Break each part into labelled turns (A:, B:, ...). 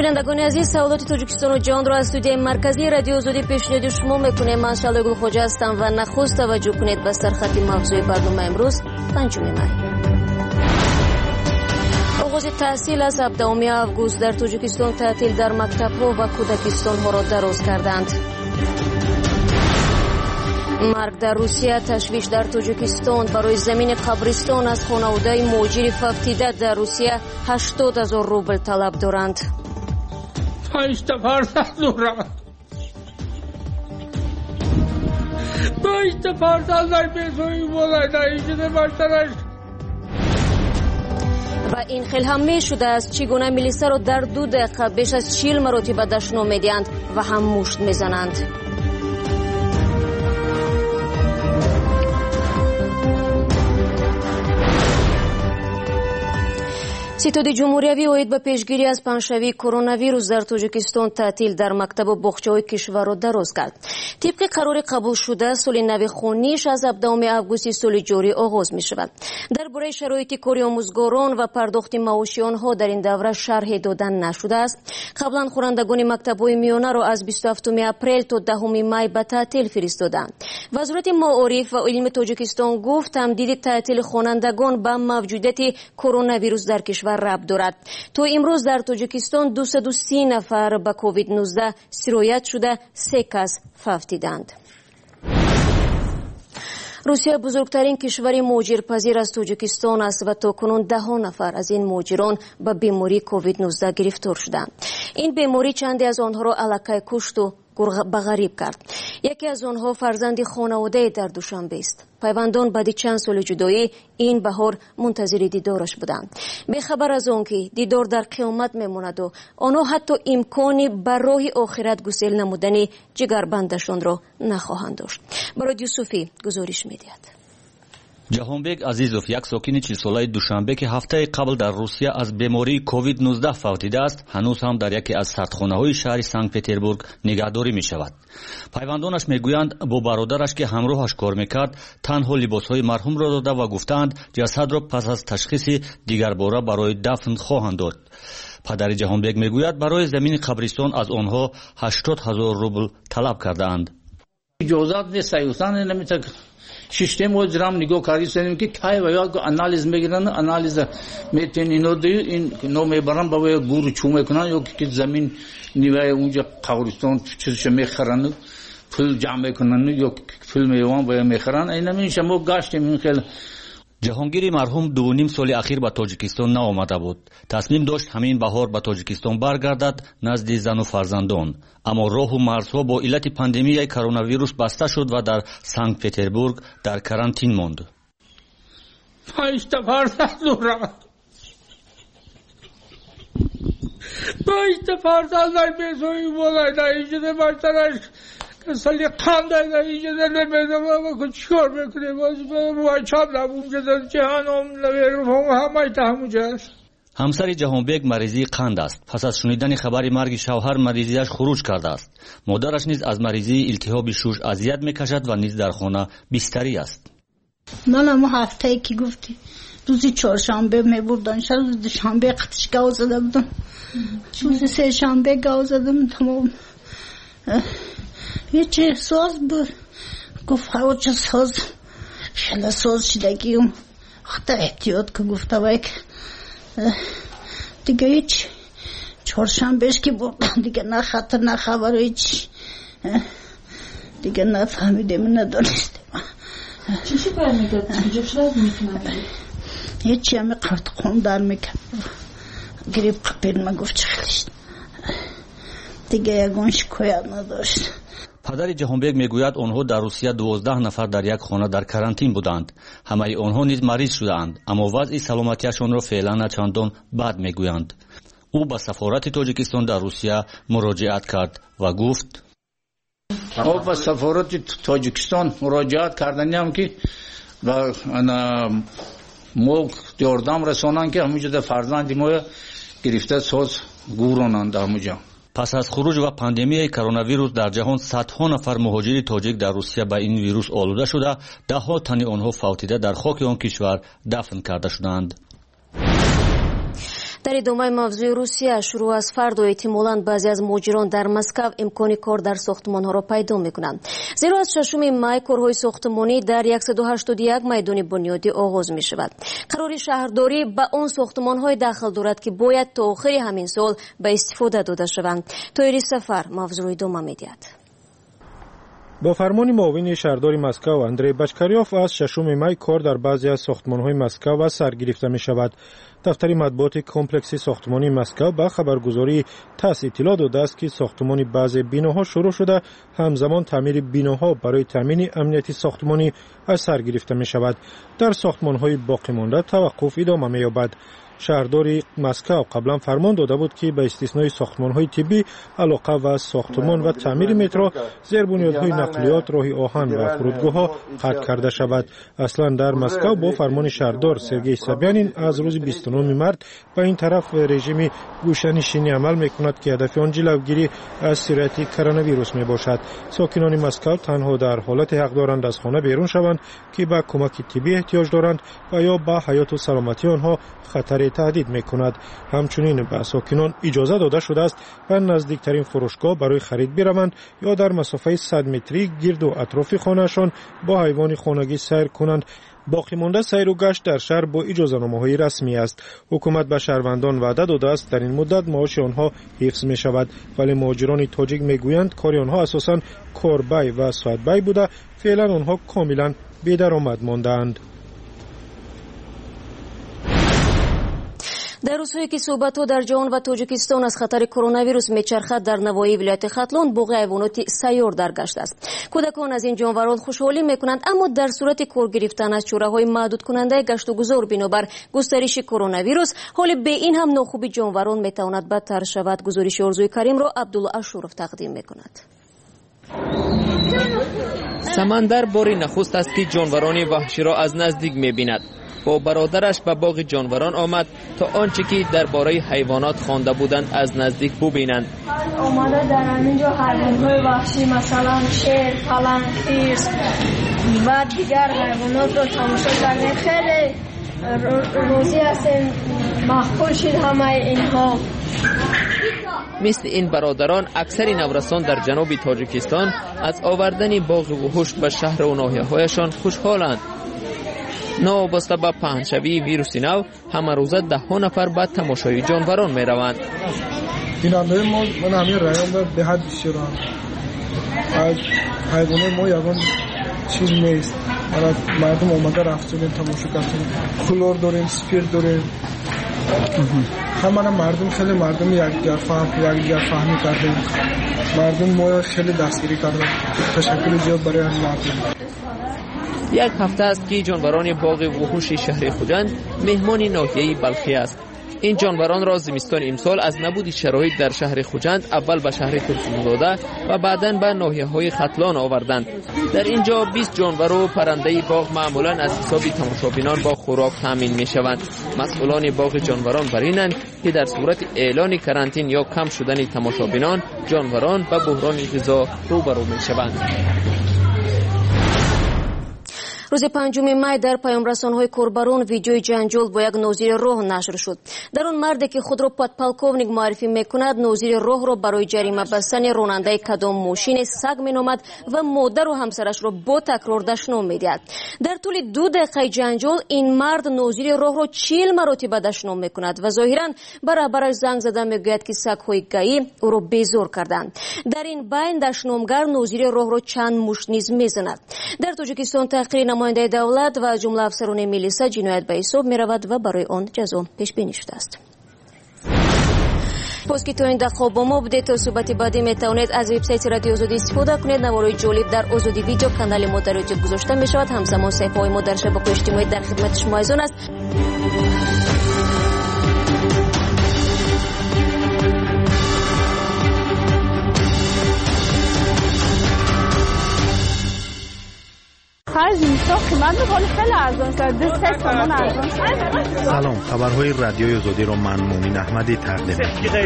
A: بینندگان عزیز، سوالات تاجیکستان و جهان را از استودیوی مرکزی رادیو آزادی پیشنهاد شما میکنیم. من شعله گل خواجه هستم و نخست توجه کنید به سرخط موضوع برنامه امروز 5 مای. آغاز تحصیل از 17 آگوست در تاجیکستان تعطیل در مکتب‌ها و کودکستان‌ها را دراز کردند. مرگ در روسیه، تشویش در تاجیکستان. برای زمین قبرستان از خانواده مهاجر فوتیده در روسیه 80,000 روبل طلب دارند. و این خیلی هم می شده است چگونه ملیسا را در 2 دقیقه بیش از 40 مرتبه دشنام میدهند و هم مشت میزنند. ستاد جمهوریوی اوید به پیشگیری از پنجشنبه کرونا ویروس در تاجیکستان تعطیل در مکتب و باغچه‌های کشور را دراز کرد. طبق قرار قبول شده سال نو خوانیش از 17 آگوست سال جاری آغاز می شود. درباره شرایط کاری آموزگاران و پرداخت معاش آنها در این دوره شرح دادن نشده است. قبلا خوانندگان مکتب‌های میانه را از 27 اپریل تا 10 می به تعطیل فرستادند. وزارت معارف و علم تاجیکستان گفت تمدید تعطیل خوانندگان به موجودیت کرونا ویروس در کشور ربط دارد. تا امروز در تاجیکستان 230 نفر به کووید 19 سرایت شده، 3 کس فوتیدند. روسیه بزرگترین کشور مهاجرپذیر از تاجیکستان است و تاکنون 10 نفر از این مهاجران به بیماری کووید 19 گرفتار شدند. این بیماری چندی از آنها را الکی کشت و به غریب کرد. یکی از آنها فرزند خانواده در دوشنبه است. پیوندان بعد چند سال جدایی این بهار منتظر دیدارش بودند. به خبر از آن که دیدار در قیامت میماند و آنها حتی امکانی برای آخرت گسیل نمودن جگربندشان را نخواهند داشت. برای یوسفی گزارش میدهد.
B: جهانبگ عزیزوف، یک ساکن 40 ساله دوشنبه که هفته قبل در روسیه از بیماری کووید 19 فوتیده است، هنوز هم در یکی از سردخانه‌های شهر سنت پتربورگ نگهداری می شود. پیوندانش میگویند با برادرش که همراهش کار میکرد تنها لباسهای مرحوم را داده و گفتند جسد را پس از تشخیص دیگر باره برای دفن خواهند داد. پدر جهانبگ میگوید برای زمین قبرستان از آنها 80,000 روبل طلب کردند.
C: اجازت نیست ایوسان نمیتونه سیستم و درام نگاه کاری سنیم که کای و یا انالیز میگیرن، انالیز میتین اینو دی این نو میبرن با گور چومه کنن یا که زمین نیوه اونجا قبرستان چیزش میخرن، پول جمع کنن یا پول میوان و میخرن. اینا میشه ما گاشتیم این خیلی.
B: جهانگیر مرحوم 2.5 سال اخیر به تاجیکستان نآمده بود. تصمیم داشت همین بهار به تاجیکستان برگردد نزد زن و فرزندان، اما راه و مرزها با علت پاندمی کرونا ویروس بسته شد و در سنت پتربورگ در کرانتین ماند.
D: سالی خانده دایی جده نمیدم و چیکار بکنیم و چاب لبون جده جهانم نویرم همه تهمو جست.
B: همسر جهانبگ مریضی قند است. پس از شنیدن خبر مرگ شوهر مریضیش خروج کرده است. مادرش نیز از مریضی التهاب شوش اذیت میکشد و نیز در خانه بستری است.
E: من هم هفته که گفتی روزی چهارشنبه میبردن، روز دوشنبه قطش گاو زده بودم، روز سه شنبه گاو زدم تمام. یه چه ساز بود گفت هوا چه ساز خیلی ساز شدگیم خدا احتیاط که گفته وای که دیگه هیچ چهارشنبهش که بردن دیگه نه خطر نه خبر هیچ دیگه نفهمیدیم ندانستیم.
F: چی کار میکرد؟ کجا شد میکنم؟
E: هیچی همه قرد خون در میکرد گریب قپیل ما گفت چخلیشت دیگه یکون شکایت نداشت.
B: پدر جهانبگ میگوید آنها در روسیه 12 نفر در یک خانه در کرانتین بودند. همه آنها نیز مریض شدند، اما وضع سلامتیشان را فعلا چندان بد میگویند. او به سفارت تاجیکستان در روسیه مراجعت کرد و گفت
C: او به سفارت تاجیکستان مراجعت کردنیم که و ما یاردم رسانن که همونجا در فرزند ما گرفته ساز گورانند همونجا.
B: پس از خروج و پاندمی کرونا ویروس در جهان صدها نفر مهاجر تاجیک در روسیه به این ویروس آلوده شده، ده‌ها تن آنها فوتیده در خاک آن کشور دفن کرده شدند.
A: در ادامه موضوع روسیه، شروع از فردا احتمالاً بعضی از مهاجران در مسکو امکان کار در ساختمان‌ها را پیدا می‌کنند. زیرا از 6 مای کارهای ساختمانی در 181 میدان بنیادی آغاز می‌شود. قرار شهرداری به آن ساختمان‌های داخل دارد که باید تا آخر همین سال به استفاده داده شوند. طاهر سفر موضوع ادامه می‌دهد.
G: با فرمان معاون شهرداری مسکو اندری بچکاریوف از 6 مای کار در بعضی از ساختمان‌های مسکو سر گرفته می‌شود. دفتر مطبوعات کمپلکسی ساختمانی مسکو با خبرگزاری تاس اطلاع داده است که ساختمان بعضی بیناها شروع شده، همزمان تعمیر بیناها برای تامین امنیت ساختمانی از سر گرفته می‌شود. در ساختمان‌های باقی مانده توقف ادامه می‌یابد. شهرداری مسکو قبلا فرمان داده بود که به استثنای ساختمان‌های طبی، علاقه و ساختمان و تعمیر مترو، زیربنیادهای نقلیات، راه آهن و فرودگاه‌ها قطع کرده شود. اصلا در مسکو با فرمان شهردار سرگئی سابیانین از روز 29 مارس به این طرف رژیم گوشه‌نشینی عمل می‌کند که هدف آن جلوگیری از سرایت کرونا ویروس میباشد. ساکنان مسکو تنها در حالت حق دارند از خانه بیرون شوند که به کمک طبی احتیاج دارند و یا به حیات و سلامتی آنها خطر تهدید میکند. همچنین به ساکنان اجازه داده شده است به نزدیکترین فروشگاه برای خرید بروند یا در مسافه 100 متری گرد و اطراف خانه‌شان با حیوان خانگی سیر کنند. باقی مانده سیر و گشت در شهر با اجازه‌نامه‌های رسمی است. حکومت به شهروندان وعده داده است در این مدت معاش آنها حفظ می شود، ولی مهاجران تاجیک میگویند کار آنها اساساً کاربای و ساعتبای بوده، فعلا آنها کاملا بی‌درآمد مانده‌اند.
A: در روزهایی که صحبت‌ها در جهان و تاجیکستان از خطر کرونا ویروس میچرخد، در نواحی ولایت ختلان باغ حیوانات سیار در گشت است. کودکان از این جانوران خوشحالی میکنند، اما در صورت کار گرفتن از چاره‌های محدود کننده گشت و گذار بنابر گسترش کرونا ویروس، حال به این هم ناخوبی جانوران میتواند بدتر شود. گزارش آرزوی کریم را عبدالله اشورف تقدیم میکند.
H: سمندر باری نخست است که جانوران وحشی را از نزدیک می‌بیند. با برادرش به باغ جانوران آمد تا آنچه که درباره حیوانات خوانده بودند از نزدیک ببینند.
I: آمده در اینجا حیوانات وحشی مثلا شیر، پلنگ، خرس و دیگر حیوانات را تماشا کردیم. خیلی راضی هستیم، مقبول شد همه اینها.
H: مثل این برادران اکثر نورسان در جنوب تاجیکستان از آوردن باغ وحوش به شهر و ناحیه‌هایشان خوشحالند. نوابسته به پهنشوی ویروس نو، همه روزه 10 نفر به تماشای جانوران می روند.
J: بیننده ما من همین رایان به حد شیران از حیوانات ما یگان چیز نیست. مردم آمده رفتن تماشا کردن. کلور داریم، سفیر داریم. همه مردم خیلی مردم یکدیگر فهمی کردن. مردم ما خیلی دستگیری کردن. تشکر زیاد برای این مردم.
H: یک هفته است که جانوران باغ وحوش شهر خوجند مهمان ناحیه بلخی است. این جانوران را زمستان امسال از نبود شرایط در شهر خوجند اول به شهر ترکمن‌زاده و بعداً به ناحیه‌های ختلان آوردند. در اینجا 20 جانور و پرنده باغ معمولاً از حساب تماشابینان با خوراک تامین می‌شوند. مسئولان باغ جانوران برینند که در صورت اعلان کرانتین یا کم شدن تماشابینان، جانوران به بحران غذا روبرو می‌شوند.
A: روز 5 مای در پیام‌رسان‌های کوربرون ویدیوی جنجال با یک ناظر راه نشر شد. در آن مردی که خود را پادپالکوونیک معرفی می‌کند، ناظر راه را برای جریمه بستن راننده کدام ماشین سگ می‌نامد و مادر و همسرش را با تکرار دشنام می‌دهد. در طول 2 دقیقه جنجال این مرد ناظر راه را 40 مرتبه دشنام می‌کند و ظاهراً برابرش زنگ زده می‌گوید که سگ‌های گئی او را بیزار کردند. در این بین دشنامگر ناظر راه را چند مشت نیز می‌زند. در تاجیکستان تحقیر نماینده دولت و جمله افسران میلیسا جنایت به حساب می رود و برای آن جزا پیش بینی شده است. باز که تا این دقیقه با ما بودید. تا صحبت بعدی می توانید از وبسایت رادیو آزادی استفاده کنید. نوارهای جالب در آزادی ویدیو کانال ما در یوتیوب گذاشته می شود. همزمان صفحه های ما در شبکه‌های اجتماعی در خدمت شما است.
K: خرج میشه قیمت ولی خیلی ارزان شده 3 تومن ارزان شده.
L: سلام، خبرهای رادیوی آزادی رو من مومین احمدی تقدیم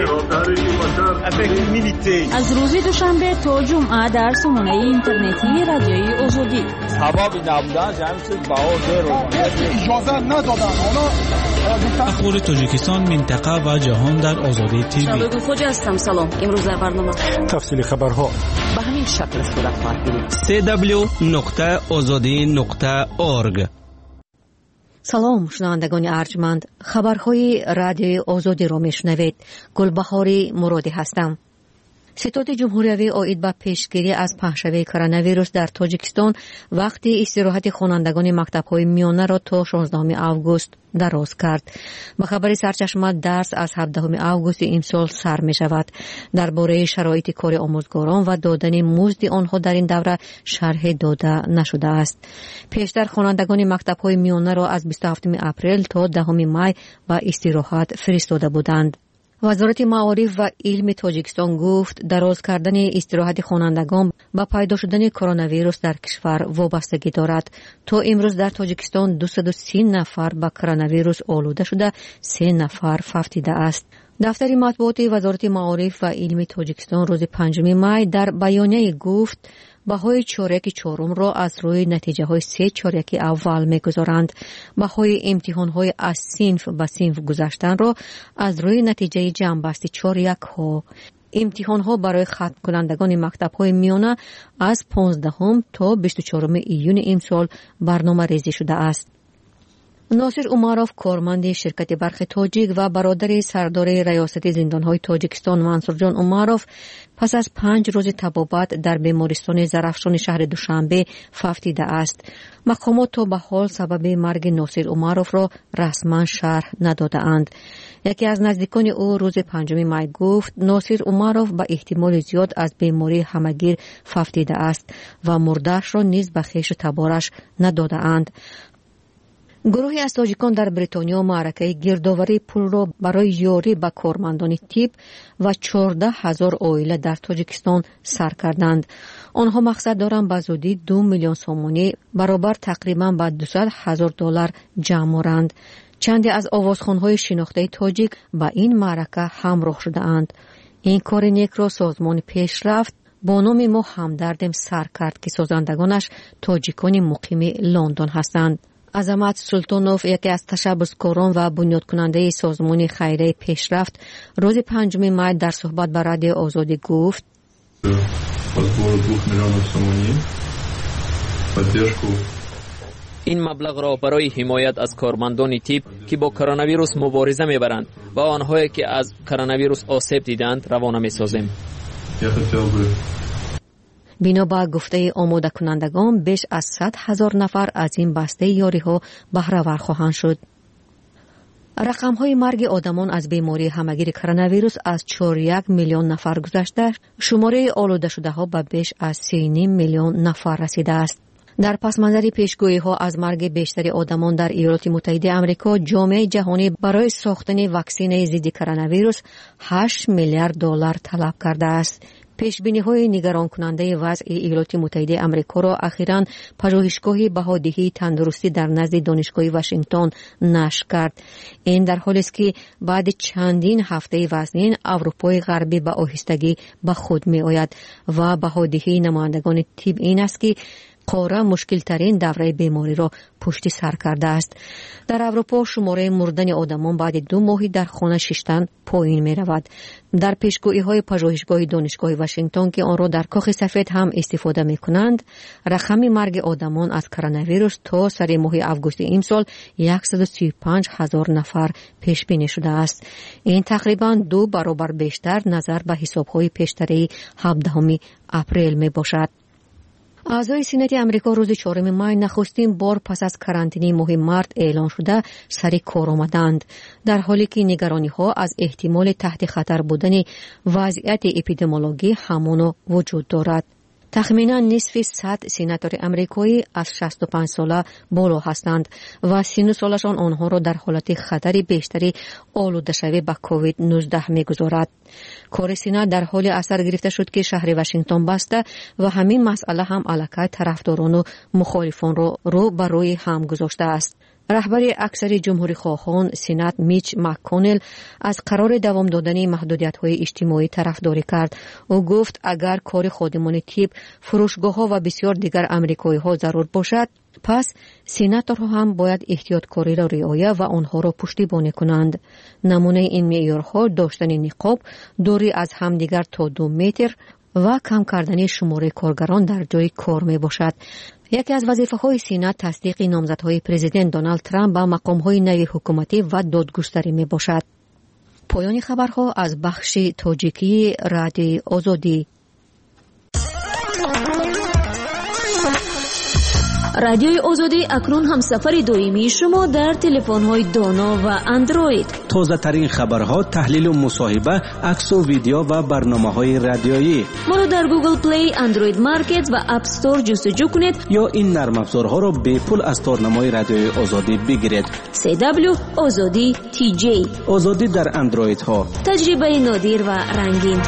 M: از روز دوشنبه تا جمعه در سامانه اینترنتی رادیوی آزادی.
N: هوا نبودن جمعیت باور اجازه ندادن.
O: اخبار تاجیکستان، منطقه و جهان در آزادی تیوی.
A: شبکه خوج هستم. سلام. امروز در برنامه
G: تفصیل خبرها
H: به همین شکل صورت خواهد گرفت.
O: www.azadi.org.
A: سلام شنوندگان ارجمند، خبرهای رادیوی آزادی را میشنوید. گلبهاری مرادی هستم. ستاد جمهوری اوید به پیشگیری از پهشوی کرونا ویروس در تاجیکستان وقتی استراحت خوانندگان مکتب‌های میانه را تا 16 آگوست دراز کرد. با خبر سرچشمه درس از 17 آگوست امسال سر می شود. درباره شرایط کار آموزگاران و دادن مزد آنها در این دوره شرح داده نشده است. پیشتر خوانندگان مکتب‌های میانه را از 27 اپریل تا 10 می به استراحت فرستاده بودند. وزارت معارف و علم تاجیکستان گفت دراز کردن استراحت خوانندگان با پیدا شدن کرونا ویروس در کشور وابستگی دارد. تا امروز در تاجیکستان 230 نفر با کرونا ویروس آلوده شده، 3 نفر فوتیده است. دفتر مطبوعات وزارت معارف و علم تاجیکستان روز 5 می در بیانیه گفت بهای چارک چهارم را از روی نتیجه های 3 چارک اول میگذارند. بهای امتحان های از صنف به صنف گذشتن را از روی نتیجه جمع‌بسته چارک ها. امتحان ها برای ختم کنندگان مکتب های میانه از 15 تا 24 ایون امسال برنامه ریزی شده است. ناصر عمروف کارمند شرکت برق تاجیک و برادر سردار ریاست زندانهای تاجیکستان منصور جان عمروف پس از 5 روز طبابت در بیمارستان زرافشان شهر دوشنبه فوتیده است. مقامات تا به حال سبب مرگ ناصر عمروف را رسما شرح نداده اند. یکی از نزدیکان او روز 5 می گفت ناصر عمروف به احتمال زیاد از بیماری همگیر فوتیده است و مرده‌اش را نیز به خویش تبارش نداده اند. گروهی از تاجیکان در بریتانیا معرکه گردآوری پول را برای یاری به کارمندان تیپ و 14,000 عائله در تاجیکستان سر کردند. آنها مقصد دارند به زودی 2 میلیون سومانی برابر تقریبا به $200,000 جمع آورند. چندی از آوازخوان‌های شناخته تاجیک به این معرکه همراه شده اند. این کار نیک را سازمان پیشرفت با نام ما همدردم سر کرد که سازندگانش تاجیکان مقیم لندن هستند. عظمت سلطانوف، یکی از تشبثکاران و بنیاد کننده سازمان خیریه پیشرفت، روز 5 می در صحبت با رادیو آزادی گفت
H: این مبلغ را برای حمایت از کارمندان تیپ که با کرونا ویروس مبارزه میبرند و آنهایی که از کرونا ویروس آسیب دیدند روانه میسازیم.
A: بنا به گفته آماده کنندگان بیش از 100,000 نفر از این بسته یاری ها بهره‌ور خواهند شد. رقم های مرگ آدمان از بیماری همگیر کرونا ویروس از 4.1 میلیون نفر گذشته، شماره آلوده شده ها به بیش از 3.5 میلیون نفر رسیده است. در پس منظر پیشگویی ها از مرگ بیشتر آدمان در ایالات متحده آمریکا، جامعه جهانی برای ساختن واکسن ضد کرونا ویروس $8 میلیارد طلب کرده است. پیشبینی‌های نگران کننده وضع ایالات متحده آمریکا را اخیراً پژوهشگاه بهادهی تندرستی در نزد دانشگاه واشنگتن نشر کرد. این در حالی است که بعد چندین هفته وزنین اروپای غربی به آهستگی به خود می‌آید و بهادهی نمایندگان طب این است که قاره مشکل ترین دوره بیماری را پشت سر کرده است. در اروپا شماره مردن آدمان بعد 2 ماه در خانه ششتن پایین می رود. در پیشگویی های پژوهشگاه دانشگاه واشنگتن که آن را در کاخ سفید هم استفاده می کنند، رقم مرگ آدمان از کرونا ویروس تا سر ماه آگوست امسال 135,000 نفر پیش بینی شده است. این تقریبا 2 برابر بیشتر نظر به حساب های پیشتری 17 اپریل می باشد. اعضای سنت امریکا روز 4 می نخستین بار پس از قرنطینه ماه مارت اعلان شده سر کار آمدند، در حالی که نگرانی ها از احتمال تحت خطر بودن وضعیت اپیدمیولوژی همانا وجود دارد. تخمینا نصف 100 سناتور امریکایی از 65 ساله بالا هستند و سن سالشان آنها را در حالت خطر بیشتری آلوده شوی به کووید 19 می‌گذارد.
P: کار سینات در حال اثر گرفته شد که شهر واشنگتن بسته و همین مسئله هم علاقه طرفداران و مخالفان رو بر روی هم گذاشته است. رهبر اکثر جمهوری خواهان سینات میچ مک‌کونل از قرار دوام دادن محدودیت‌های اجتماعی طرفداری کرد. او گفت اگر کار خادمان طب، فروشگاه‌ها و بسیار دیگر آمریکایی‌ها ضرور باشد، پس سیناتورها هم باید احتیاطکاری را رعایت و آنها را پشتیبانی کنند. نمونه این معیارها داشتن نقاب، دوری از همدیگر تا 2 متر و کم کردن شماره کارگران در جای کار می باشد. یکی از وظیفه‌های سینات تصدیق نامزدهای پرزیدنت دونالد ترامپ به مقام‌های نوی حکومتی و دادگستری می باشد. پایان خبرها از بخش تاجیکی رادیوی آزادی.
A: رادیوی آزادی اکنون هم سفر دائمی شما در تلفن‌های دانا و اندروید.
Q: تازه ترین خبرها، تحلیل و مصاحبه، عکس و ویدیو و برنامه‌های رادیویی.
A: ما را در گوگل پلی، اندروید مارکت و اپ استور جستجو کنید
Q: یا این نرم افزارها را به پول از تارنمای رادیوی آزادی بگیرید.
A: CW آزادی TJ.
Q: آزادی در اندروید ها.
A: تجربه نادر و رنگین.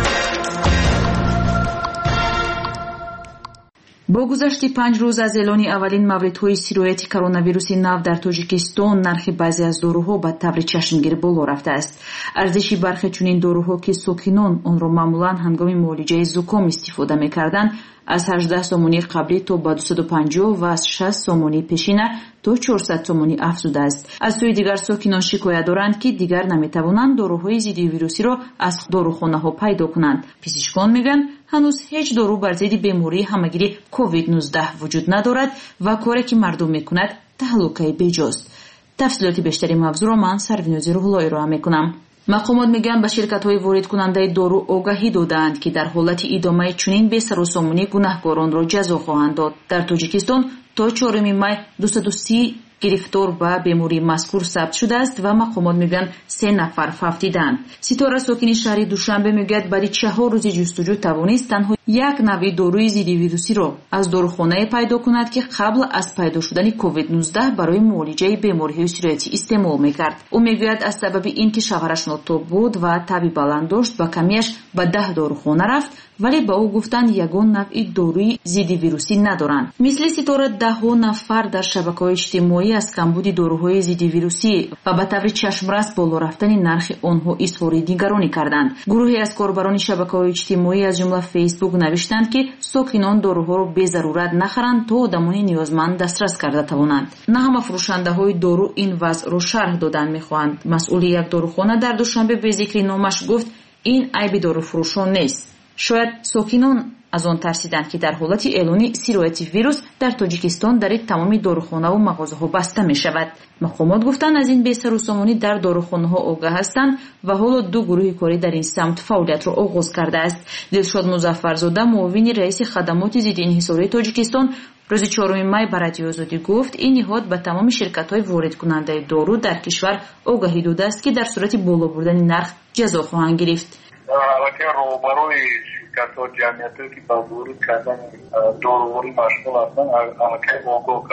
R: با گذشت 5 روز از اعلان اولین موردهای سیرویت کرونا نو در تاجیکستان، نرخ بعضی از داروها به طور چشمگیر بالا رفته است. ارزش برخی چنین داروها که ساکنان آن را معمولا هنگام معالجه زکام استفاده می‌کردند از 18 سومونی قبلی تا به 250 و از 60 سومونی پیشینه تا 400 سومونی افزوده است. از سوی دیگر ساکنان شکایت دارند که دیگر نمی‌توانند داروهای ضد ویروسی را از داروخانه‌ها پیدا کنند. پزشکان میگن هنوز هیچ دارو بر ضد بیماری همگیری کووید 19 وجود ندارد و کاری که مردم میکند تهلکه بیجاست. تفصیلات بیشتری موضوع را من سروینوزی روح‌اللهی را میکنم. مقامات میگن به شرکت‌های وارد کننده دارو آگاهی دادند که در حالت ادامه چنین بی‌سروسامانی گناهکاران را جزا خواهند داد. در تاجیکستان تا 4 می 230 گرفتار به بیماری مذکور ثبت شده است و مقامات میگن 3 نفر فوتیدند. ستاره ساکن شهر دوشنبه میگوید بعد 4 روز جستجو توانست تنها یک نوع داروی ضد ویروسی را از داروخانه پیدا کند که قبل از پیدا شدن کووید 19 برای معالجه بیماری‌های سیرویتی استعمال میکرد. او میگوید از سبب اینکه شوهرش ناتوب بود و تبی بلند داشت با کمیش به 10 داروخانه رفت، ولی با او گفتند یگان نوع داروی ضد ویروسی ندارند. مثل ستاره 10 نفر در شبکه‌های اجتماعی از کمبود داروهای ضد ویروسی و به طور چشم‌رس بالا رفتن نرخ آنها اظهار نگرانی کردند. گروهی از کاربران شبکه‌های اجتماعی از جمله فیسبوک نوشتند که ساکنان داروها را به ضرورت نخرند تا آدمان نیازمند دسترس کرده توانند. نه همه فروشنده‌های دارو این وضع را شرح دادن می‌خواهند. مسئول یک داروخانه در دوشنبه به ذکر نامش گفت این عیب داروفروشان نیست. شاید ساکنان از آن ترسیدند که در حالت اعلانی سیرویت ویروس در تاجیکستان در تمام داروخانه و مغازه‌ها بسته می‌شود. مقامات گفتند از این بی‌سروسامانی در داروخانه‌ها آگاه هستند و حالا 2 گروه کاری در این سمت فعالیت را آغاز کرده است. دلشاد مظفرزاده، معاون رئیس خدمات ضد انحصاری تاجیکستان، روز 4 می به رادیو آزادی گفت این نهاد به تمام شرکت‌های وارد کننده دارو در کشور آگاهی داده است که در صورت بالا بردن نرخ جزا خواهند گرفت.
S: شرکت‌ها جمعیتی که با ورود کردن دارووری مشغول هستند حرکت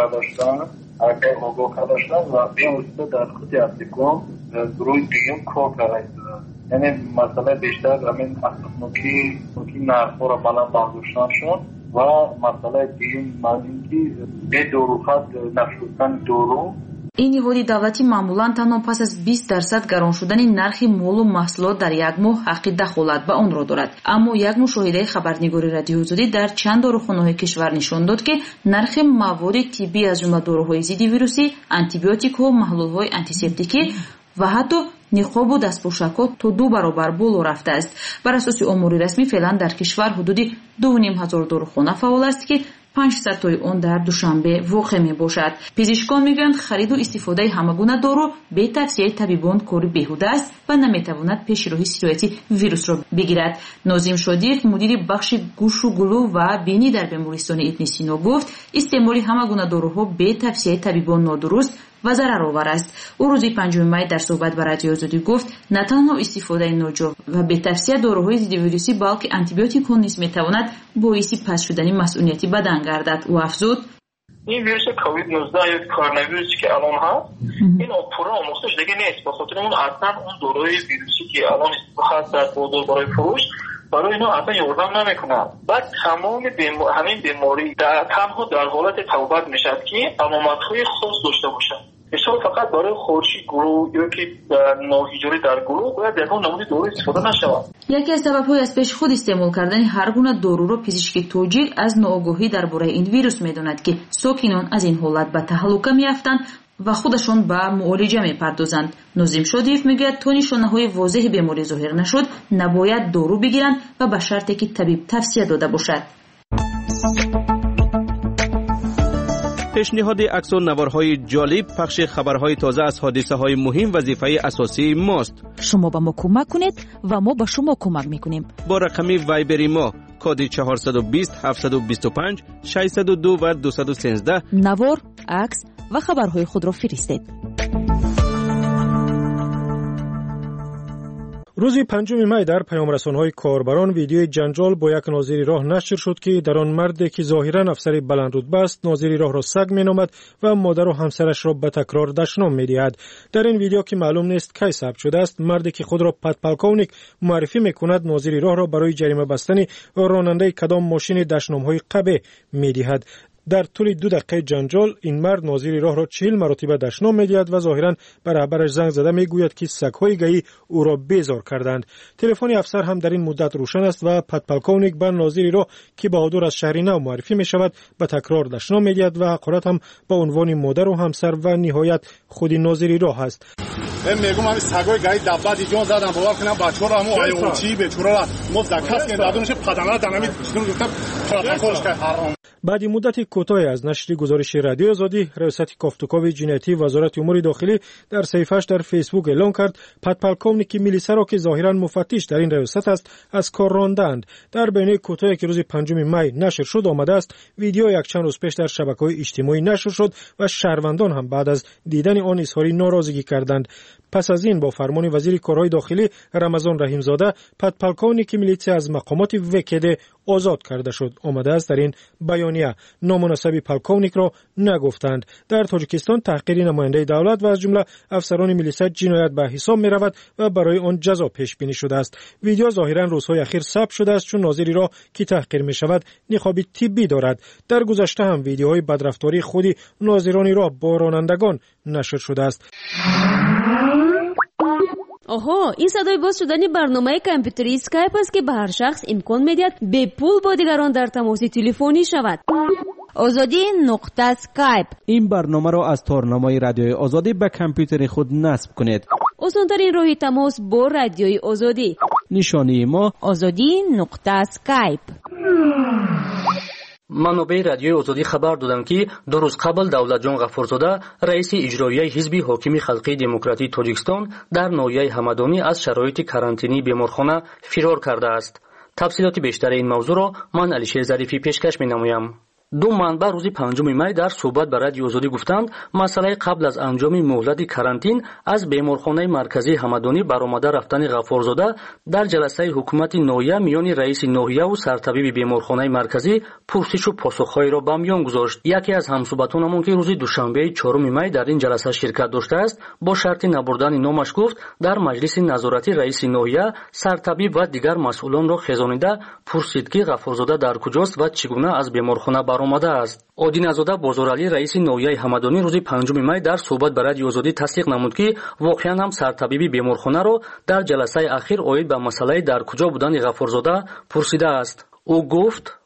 S: آگاه کرده شدن و به واسطه در خود اپلیکون گروه دیگه کار کرده. یعنی مسئله بیشتر همین اساسنوکی نرخ‌ها را بلند برداشتن شد و مسئله دیگه معنی که به داروخانه نفروختن دارو.
R: این نهاد دولتی معمولاً تنها پس از 20% گران شدن نرخ مال و محصولات در یک ماه حق دخالت به آن را دارد. اما یک مشاهده خبرنگاری رادیو آزادی در چند داروخانه‌های کشور نشان داد که نرخ مواد طبی از جمله داروهای ضد ویروسی، آنتیبیوتیک‌ها، محلول‌های آنتیسپتیکی و حتی نقاب و دستپوشک‌ها تا 2 برابر بالا رفته است. بر اساس امور رسمی فعلا در کشور حدود 2,500 داروخانه فعال است که 500 تای آن در دوشنبه واقع می باشد. پزشکان میگویند خرید و استفاده همگونه دارو به توصیه طبیبان کار بیهوده است و نمیتواند پیشروی سیرویت ویروس را بگیرد. ناظم شادیق، مدیر بخش گوش و گلو و بینی در بیمارستان ابن سینا گفت استعمال همگونه داروها به توصیه طبیبان نادرست و ضررآور است. او روز 5 می در صحبت با رادیو آزادی گفت نه تنها استفاده ناجا و به توصیه داروهای ضد ویروسی بلکه آنتیبیوتیک نیز میتواند باعث پس شدن مسئولیت بدن گردد. او افزود
S: این ویروس کووید 19 یا کرونا ویروسی که الان هست این پورا آموختش دیگه نیست، به خاطر اون اصلا اون دوره ویروسی که الان خاص در بازار برای فروش برای اینا اصلا یاردم نمیکنه. بعد تمام همین بیماری تنها در حالت توبت میشد که علامت‌های خاص داشته باشد. اشاره فقط برای خورشی گروه یا که ناهیجاری در گروه باید در اون نمونه دارو استفاده نشود.
R: یکی از سبب‌های از پیش خود استعمال کردن هر گونه دارو را پزشکی توجیه از ناآگاهی درباره این ویروس میداند که ساکنان از این حالت به تهلکه میافتند و خودشان به معالجه میپردازند. نظیم شادیف میگوید تا نشانه‌های واضح بیماری ظاهر نشد نباید دارو بگیرند و به شرطی که طبیب توصیه داده باشد.
Q: پیشنهاد عکس و نوارهای جالب، پخش خبرهای تازه از حادثه‌های مهم وظیفه اساسی ماست.
M: شما به ما کمک کنید و ما به شما کمک میکنیم.
Q: با رقم وایبری ما کد 420 725 602 و 213
M: نوار، عکس و خبرهای خود را فرستید.
G: روز 5 می در پیام‌رسان‌های کاربران ویدیوی جنجال با یک ناظر راه نشر شد که در آن مردی که ظاهراً افسر بلند رتبه است ناظر راه را سگ می‌نامد و مادر و همسرش را به تکرار دشنام می‌دهد. در این ویدیو که معلوم نیست کی ثبت شده است، مردی که خود را پدپلکونیک معرفی می‌کند ناظر راه را برای جریمه بستن راننده کدام ماشین دشنام‌های قبیح می‌دهد. در طول 2 دقیقه جنجال این مرد ناظر راه را 40 مرتبه دشنام می‌دهد و ظاهراً به رهبرش زنگ زده میگوید که سگ‌های گئی او را بیزار کردند. تلفن افسر هم در این مدت روشن است و پدپلکونیک به ناظر راه که بهادر از شهر نو معرفی می‌شود به تکرار دشنام می‌دهد و حقارت هم به عنوان مادر و همسر و نهایت خود ناظر راه است.
N: میگم همین سگای گئی دبا دیگه زدن باور کنم بچه‌ها رو همون آیوچی به چورا مزدکاس که دادنش پدنه دنمی گفتم پروتکلش که حرام. بعد مدت کوتاهی از نشر گزارش رادیو آزادی، رئیس کافتوکاوی جنایتی وزارت امور داخلی در صفحه‌اش در فیسبوک اعلام کرد پدپلکونیک میلیسا را که ظاهراً مفتش در این ریاست است از کار راندند. در بیانیه کوتاهی که روز 5 می نشر شد آمده است ویدیو یک چند روز پیش در شبکه‌های اجتماعی نشر شد و شهروندان هم بعد از دیدن آن اظهار ناراضگی کردند. پس از این با فرمان وزیر کارهای داخلی رمضان رحیمزاده پدپلکونیک میلیسا از مقامات وکیده آزاد کرده شد. آمده است در این بیانیه نامناسب پلکونیک را نگفتند. در تاجیکستان تحقیر نماینده دولت و از جمله افسران میلیسا جنایت به حساب می رود و برای آن جزا پیش بینی شده است. ویدیو ظاهرا روزهای اخیر ثبت شده است چون ناظری را که تحقیر می شود نقاب طبی دارد. در گذشته هم ویدیوهای بدرفتاری خودی ناظرانی را با رانندگان نشر شده است.
A: آها، این صدای باز شدن برنامه کامپیوتری اسکایپ است که به هر شخص امکان می‌دهد به پول با دیگران در تماس تلفنی شود.
M: azadi.skype
Q: این برنامه را از تارنمای رادیوی آزادی به کامپیوتر خود نصب کنید.
A: آسان‌ترین راه تماس با رادیوی آزادی.
Q: نشانی ما
M: azadi.skype.
T: منابع رادیوی آزادی خبر دادند که 2 روز قبل دولتجان غفورزاده رئیس اجرایی حزب حاکم خلقی دموکراتیک تاجیکستان در ناحیه همدانی از شرایط کارانتینی بیمارخانه فرار کرده است. تفصیلات بیشتر این موضوع را من علیشیر ظریفی پیشکش می‌نمایم. 2 منبع روز 5 می در صحبت به رادیو آزادی گفتند مسئله قبل از انجام مهلت کارانتین از بیمارخانه مرکزی همدانی برآمده رفتن غفورزاده در جلسه حکومت ناحیه میان رئیس ناحیه و سرطبیب بیمارخانه مرکزی پرسش و پاسخ‌های را به میان گذاشت. یکی از همصحبتانمان که روز دوشنبه 4 می در این جلسه شرکت داشته است با شرط نبردن نامش گفت در مجلس نظارتی رئیس ناحیه سرطبیب و دیگر مسئولان را خزانیده پرسید که غفورزاده در کجاست و چگونه از بیمارخانه آمده است. آدین‌زاده بازارعلی رئیس ناحیه همدانی روز 5 می در صحبت به رادیو آزادی تصدیق نمود که واقعا هم سرطبیب بیمارخانه را در جلسه اخیر اوید به مسئله در کجا بودن غفورزاده پرسیده است. او گفت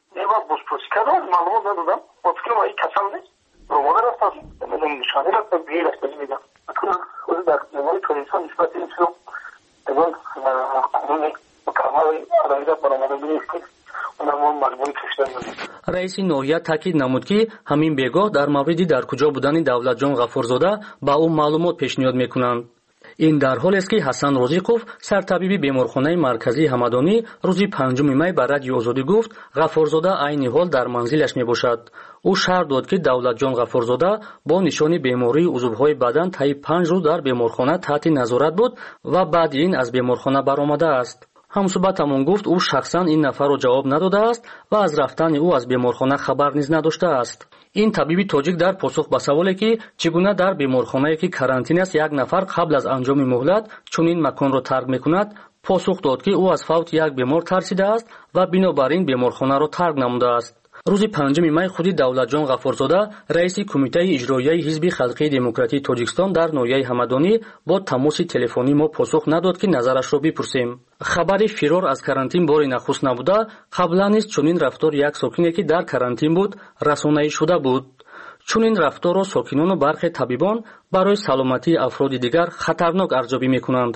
T: رئیس ناحیه تاکید نمود که همین بگاه در مورد در کجا بودن دولتجان غفورزاده با او معلومات پیشنهاد میکنند. این در حالی است که حسن رازیقوف سرطبیب بیمارخانه مرکزی همدانی روز 5 می به رادیو آزادی گفت غفورزاده عین حال در منزلش میباشد. او شرح داد که دولتجان غفورزاده با نشان بیماری عضوهای بدن طی 5 روز در بیمارخانه تحت نظارت بود و بعد این از بیمارخانه برآمده است. ҳамсуҳбатамон гуфт ӯ шахсан ин нафарро ҷавоб надодааст ва аз рафтани ӯ аз беморхона хабар низ надоштааст. ин табиби тоҷик дар посух ба саволе ки чӣ гуна дар беморхонае ки карантин аст як нафар қабл аз анҷоми муҳлат чунин маконро тарк мекунад, посух дод ки ӯ аз фавти як бемор тарсидааст ва бинобар ин беморхонаро тарк намудааст. рӯзи 5 май худи Давлатҷон Ғафурзода, раиси Кумитаи иҷроияи Ҳизби Халқии Демократии Тоҷикистон дар ноҳияи Ҳамадонӣ бо тамоси телефонӣ мо посух надод ки назарашро бипурсем. хабари фирор аз карантин бори нахуст набуда, қаблан низ чунин рафтор як сокине ки дар карантин буд, расонаӣ шуда буд. чунин рафторро сокинону бархе табибон барои саломатии афроди дигар хатарнок арзёбӣ мекунанд.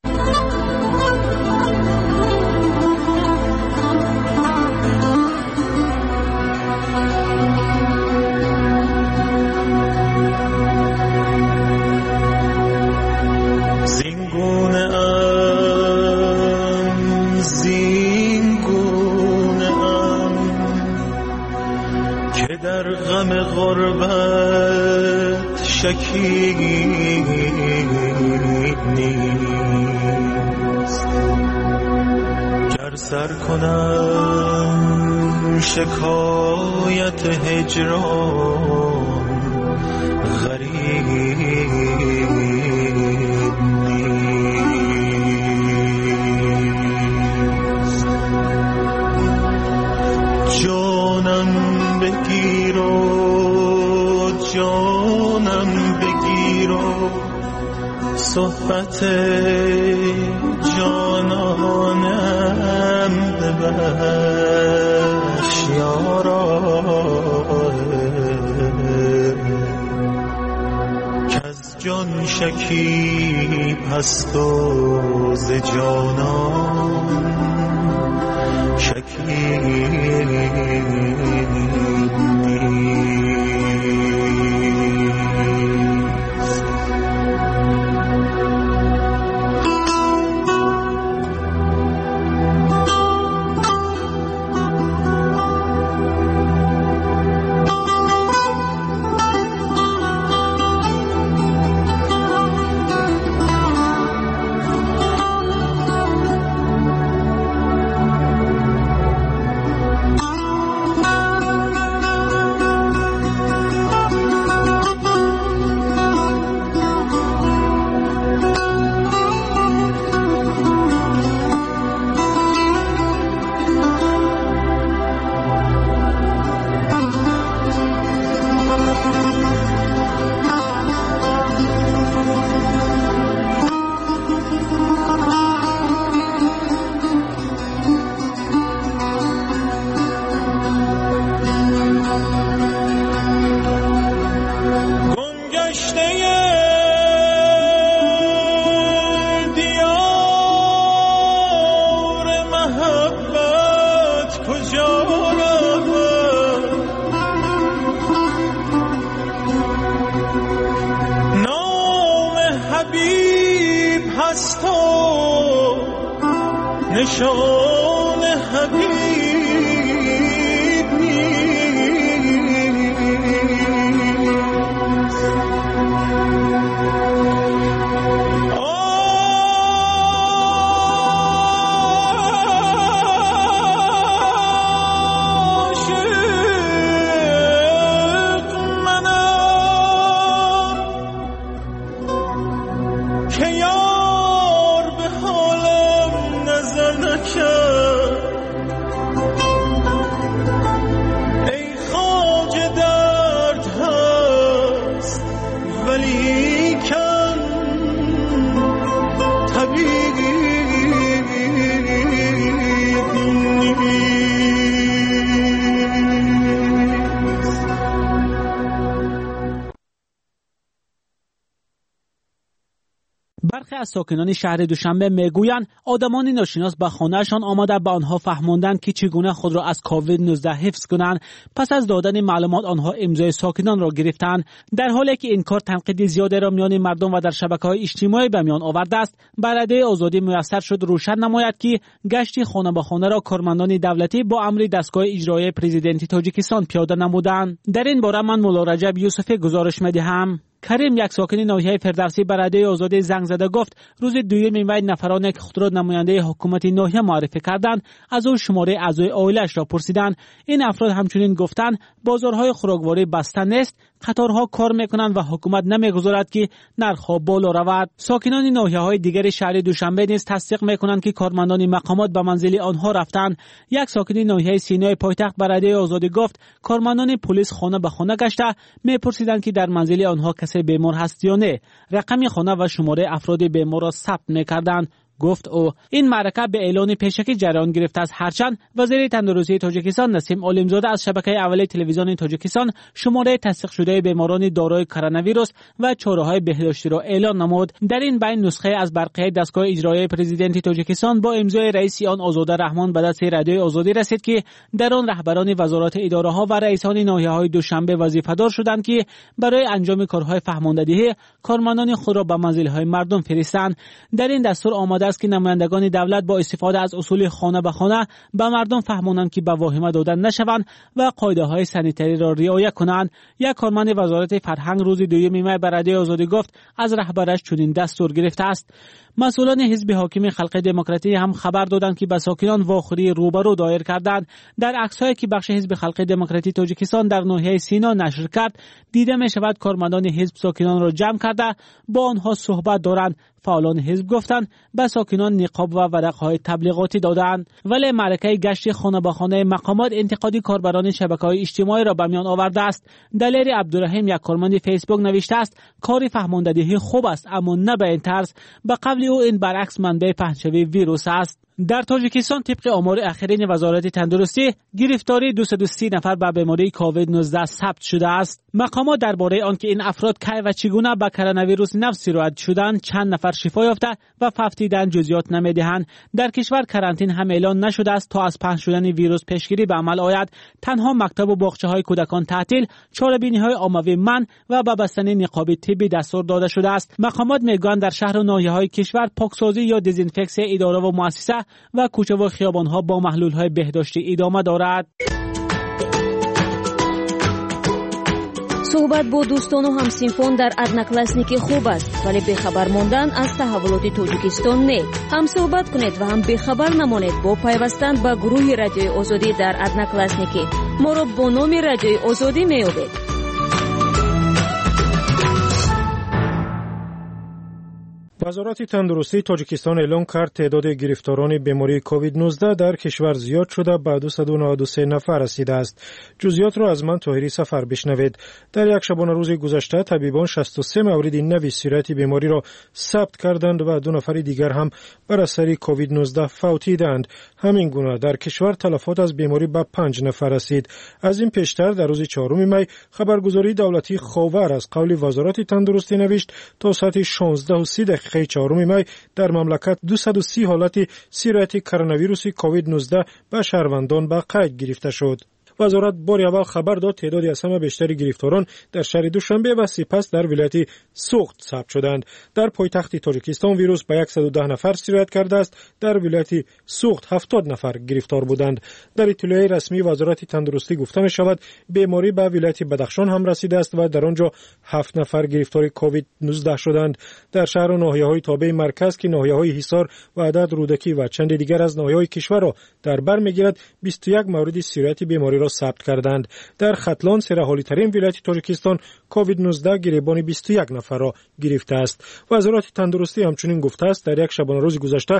U: غربت شکیب نیست گر سر کنم شکایت هجران غریب نیست جانم بگیر و جانم بگیر و صحبت جانانم ببخش یارا کز جان شکیب هست و ز جانان شکیب نشان حبیب نیست عاشق منم که یار به حالم نظر نکرد ای خواجه درد هست ولیکن طبیب نیست.
O: برخی از ساکنان شهر دوشنبه میگویند آدمان ناشناس به خانهشان آمده به آنها فهماندند که چگونه خود را از کووید 19 حفظ کنند. پس از دادن معلومات آنها امضای ساکنان را گرفتند، در حالی که این کار تنقید زیادی را میان مردم و در شبکه‌های اجتماعی به میان آورده است. بلده آزادی میسر شد روشن نماید که گشت خانه به خانه را کارمندان دولتی با امر دستگاه اجرایی پرزیدنت تاجیکستان پیاده نمودند. در این باره من مولا رجب یوسفی گزارش می‌دهم. کریم یک ساکن ناحیه فردوسی به رادیوی آزادی زنگ زده گفت روز 2 می نفرانی که خود را نماینده حکومت ناحیه معرفی کردند از او شماره اعضای عائله‌اش را پرسیدند. این افراد همچنین گفتند بازارهای خوراکواری بسته نیست، قطارها کار میکنند و حکومت نمیگذارد که نرخ‌ها بالا رود. ساکنان ناحیه‌های دیگر شهر دوشنبه نیز تصدیق میکنند که کارمندان مقامات به منزل آنها رفتند. یک ساکن ناحیه سینای پایتخت به رادیوی آزادی گفت کارمندان پلیس خانه به خانه گشته میپرسیدند که در منزل آنها کسی بیمار هست یا نه. رقم خانه و شماره افراد بیمار را ثبت میکردند. گفت او این معرکه به اعلان پیشکی جریان گرفته است، هرچند وزیر تندرستی تاجیکستان نسیم عالمزاده از شبکه اول تلویزیون تاجیکستان شماره تصدیق شده بیماران دارای کرونا ویروس و چاره‌های بهداشتی را اعلان نمود. در این بین نسخه از برقیه دستگاه اجرایی پرزیدنت تاجیکستان با امضای رئیس آن آزاده رحمان به دست رادیوی آزادی رسید که در آن رهبران وزارات اداره‌ها و رئیسان ناحیه‌های دوشنبه وظیفه‌دار شدند که برای انجام کارهای فهماندهی کارمندان خود را به منزل‌های مردم فرستند. در این دستور آمده است که نمایندگان دولت با استفاده از اصول خانه به خانه به مردم فهمانند که به واهمه دادن نشوند و قاعده‌های سانیتری را رعایت کنند. یک کارمند وزارت فرهنگ روز 2 می به رادیوی آزادی گفت از رهبرش چنین دستور گرفته است. مسئولان حزب حاکم خلق دموکراتی هم خبر دادند که به ساکنان واخوری روبرو دایر کردند. در عکس‌هایی که بخش حزب خلق دموکراتی تاجیکستان در ناحیه سینا نشر کرد دیده می شود کارمندان حزب ساکنان را جمع کرده با آنها صحبت دارند. فعالان حزب گفتند به ساکنان نقاب و ورق‌های تبلیغاتی دادند. ولی معرکه گشت خانه به خانه مقامات انتقادی کاربران شبکه‌های اجتماعی را به میان آورده است. دلیر عبدالرحیم یک کارمند فیسبوک نوشته است کار فهماندهی خوب است اما نه به این طرز. به قول او این برعکس منبع پهنشوی ویروس است. در تاجیکستان طبق آمار اخیرین وزارت تندرستی گرفتاری 230 نفر به بیماری کووید 19 ثبت شده است. مقامات درباره آنکه این افراد کی و چگونه به کرونا ویروس نفس سیرایت شدند، چند نفر شفا یافته و فوتیدن جزئیات نمیدهند. در کشور کرانتین هم اعلان نشده است تا از پخش شدن ویروس پیشگیری به عمل آید. تنها مکتب و باغچه‌های کودکان تعطیل، چاره‌بینی‌های عمومی منع و به بستن نقاب طبی دستور داده شده است. مقامات میگویند در شهر و ناحیه‌های کشور پاکسازی یا دزینفکسی اداره و مؤسسه و کوچه و خیابان‌ها با محلول‌های بهداشتی ادامه دارد.
A: صحبت با دوستان و همسنفان در ادناکلاسنیکی خوب است، ولی بخبر ماندن از تحولات تاجیکستان نه. هم صحبت کنید و هم بخبر نمانید با پیوستن به گروه رادیوی آزادی در ادناکلاسنیکی. ما را با نام رادیوی آزادی میابید.
G: وزارت تندرستی تاجیکستان اعلام کرد تعداد گرفتاران بیماری کووید 19 در کشور زیاد شده به 293 نفر رسیده است. جزئیات را از من طاهری سفر بشنوید. در یک شبانه روز گذشته طبیبان 63 مورد نوی سیرت بیماری را ثبت کردند و 2 نفر دیگر هم بر اثر کووید 19 فوتیدند. همین گونه در کشور تلفات از بیماری به 5 نفر رسید. از این پیشتر در روز 4 می خبرگزاری دولتی خاور از قول وزارت تندرستی نوشت تا ساعت 16:30 4 می در مملکت 230 حالت سیرایت کرونا ویروس کووید 19 به شهروندان به قید گرفته شد. وزارت بار اول خبر داد تعدادی از همه بیشتر گرفتاران در شهر دوشنبه و سپس در ولایت سوخت ثبت شدند. در پایتخت تاجیکستان ویروس به 110 نفر سیرایت کرده است. در ولایت سوخت 70 نفر گرفتار بودند. در اطلاع رسمی وزارت تندرستی گفته می شود بیماری به ولایت بدخشان هم رسیده است و در آنجا 7 نفر گرفتار کووید 19 شدند. در شهر و ناحیه‌های تابع مرکز که ناحیه‌های حصار و عدد رودکی و چند دیگر از ناحیه‌های کشور را در بر می‌گیرد 21 مورد سیرایت بیماری را ثبت کردند. در ختلان سرحالی ترین ولایت تاجیکستان کووید 19 گریبان 21 نفر را گرفته است. وزارت تندرستی همچنین گفته است در یک شبانه روز گذشته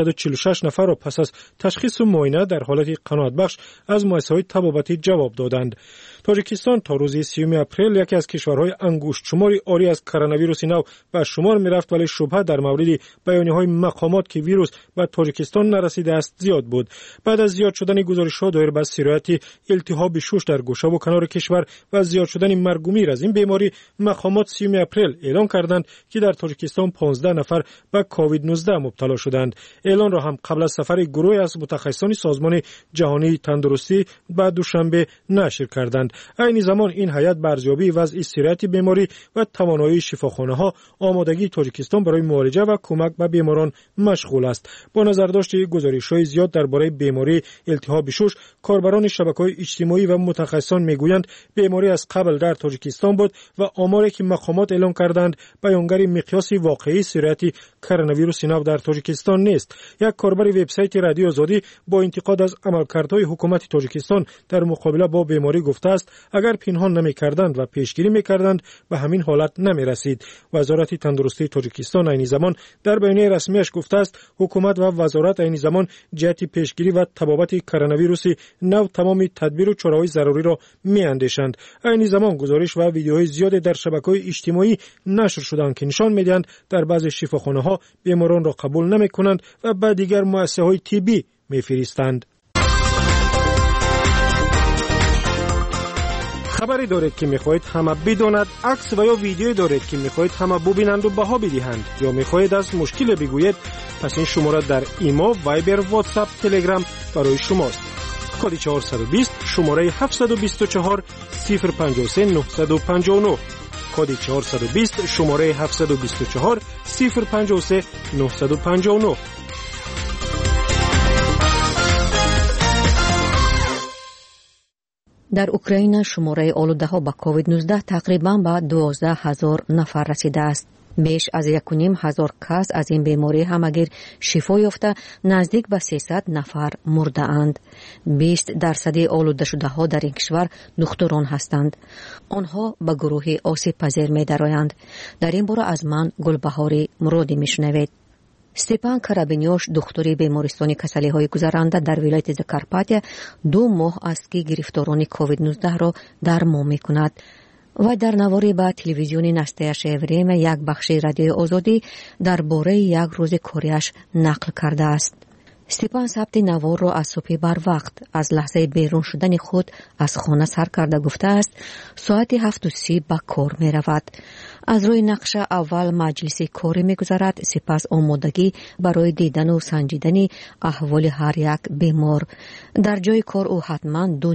G: 246 نفر را پس از تشخیص و معاینه در حالت قناعت بخش از مؤسسه‌های طبابتی جواب دادند. تاجیکستان تا روز 30 اپریل یکی از کشورهای انگشت شماری عاری از کرونا ویروس نو به شمار می‌رفت، ولی شبهه در مورد بیانیه‌های مقامات که ویروس به تاجیکستان نرسیده است زیاد بود. بعد از زیاد شدن گزارش‌ها دایر به سیرایت التهاب شش در گوشه و کنار کشور و زیاد شدن مرگ و میر از این بیماری، مقامات 30 اپریل اعلام کردند که در تاجیکستان 15 نفر به کووید 19 مبتلا شدند. اعلان را هم قبل از سفر گروهی از متخصصان سازمان جهانی تندرستی به دوشنبه نشر کردند. عین زمان این هیئت به ارزیابی وضع سیرایت بیماری و توانایی شفاخانه‌ها، آمادگی تاجیکستان برای معالجه و کمک به بیماران مشغول است. با نظر داشت گزارش‌های زیاد درباره بیماری التهاب شش، کاربران شبکه‌های اجتماعی و متخصصان میگویند بیماری از قبل در تاجیکستان بود و آماری که مقامات اعلام کردند بیانگر مقیاس واقعی سرایت کرونا ویروس نو در تاجیکستان نیست. یک کاربر وبسایت رادیو آزادی با انتقاد از عملکردهای حکومت تاجیکستان در مقابله با بیماری گفته است اگر پنهان نمی‌کردند و پیشگیری می‌کردند به همین حالت نمی‌رسید. وزارت تندرستی تاجیکستان عین زمان در بیانیه رسمیش گفته است حکومت و وزارت عین زمان جهت پیشگیری و تبابت کرونا ویروس نو تمام تدبیر و چاره‌های ضروری را می‌اندیشند. عین زمان گزارش و ویدیوهای زیادی در شبکه‌های اجتماعی نشر شدند که نشان می‌دهند در بعضی شفاخانه‌ها بیماران را قبول نمی‌کنند و به دیگر مؤسسه‌های طبی می‌فرستند. خبری دارید که می‌خواهید همه بداند، عکس و یا ویدیویی دارید که می‌خواهید همه ببینند و بها بدهند یا می‌خواهید از مشکل بگویید، پس این شماره در ایما، وایبر، واتساپ، تلگرام برای شماست. کد 420 شماره 724 053 959 کد 420 شماره 724 053 959.
P: در اوکراین شماره آلوده‌ها با کووید 19 تقریباً به 12,000 نفر رسیده است. بیش از 1,500 کس از این بیماری همگیر شفا یافته، نزدیک به 300 نفر مرده اند. 20% آلوده شده ها در این کشور دختران هستند. آنها به گروه آسیب پذیر می درآیند. در این باره از من گلبهاری مرادی می شنوید. استپان کرابینیوش دکتری بیمارستان کسلی‌های گذرانده در ولایت زکارپاتیا 2 ماه است که گرفتاران کووید 19 را درمان می‌کند. و در نواری با تلویزیون نستیش اوریم یک بخش رادیو آزادی درباره یک روز کاریش نقل کرده است. استپان ثبت نوار را از صبح بر وقت از لحظه بیرون شدن خود از خانه سر کرده گفته است ساعت 7:30 به کار می رود. از روی نقشه اول مجلس کاری می گذارد، سپس آمادگی برای دیدن و سنجیدن احوال هر یک بیمار. در جای کار او حتما 2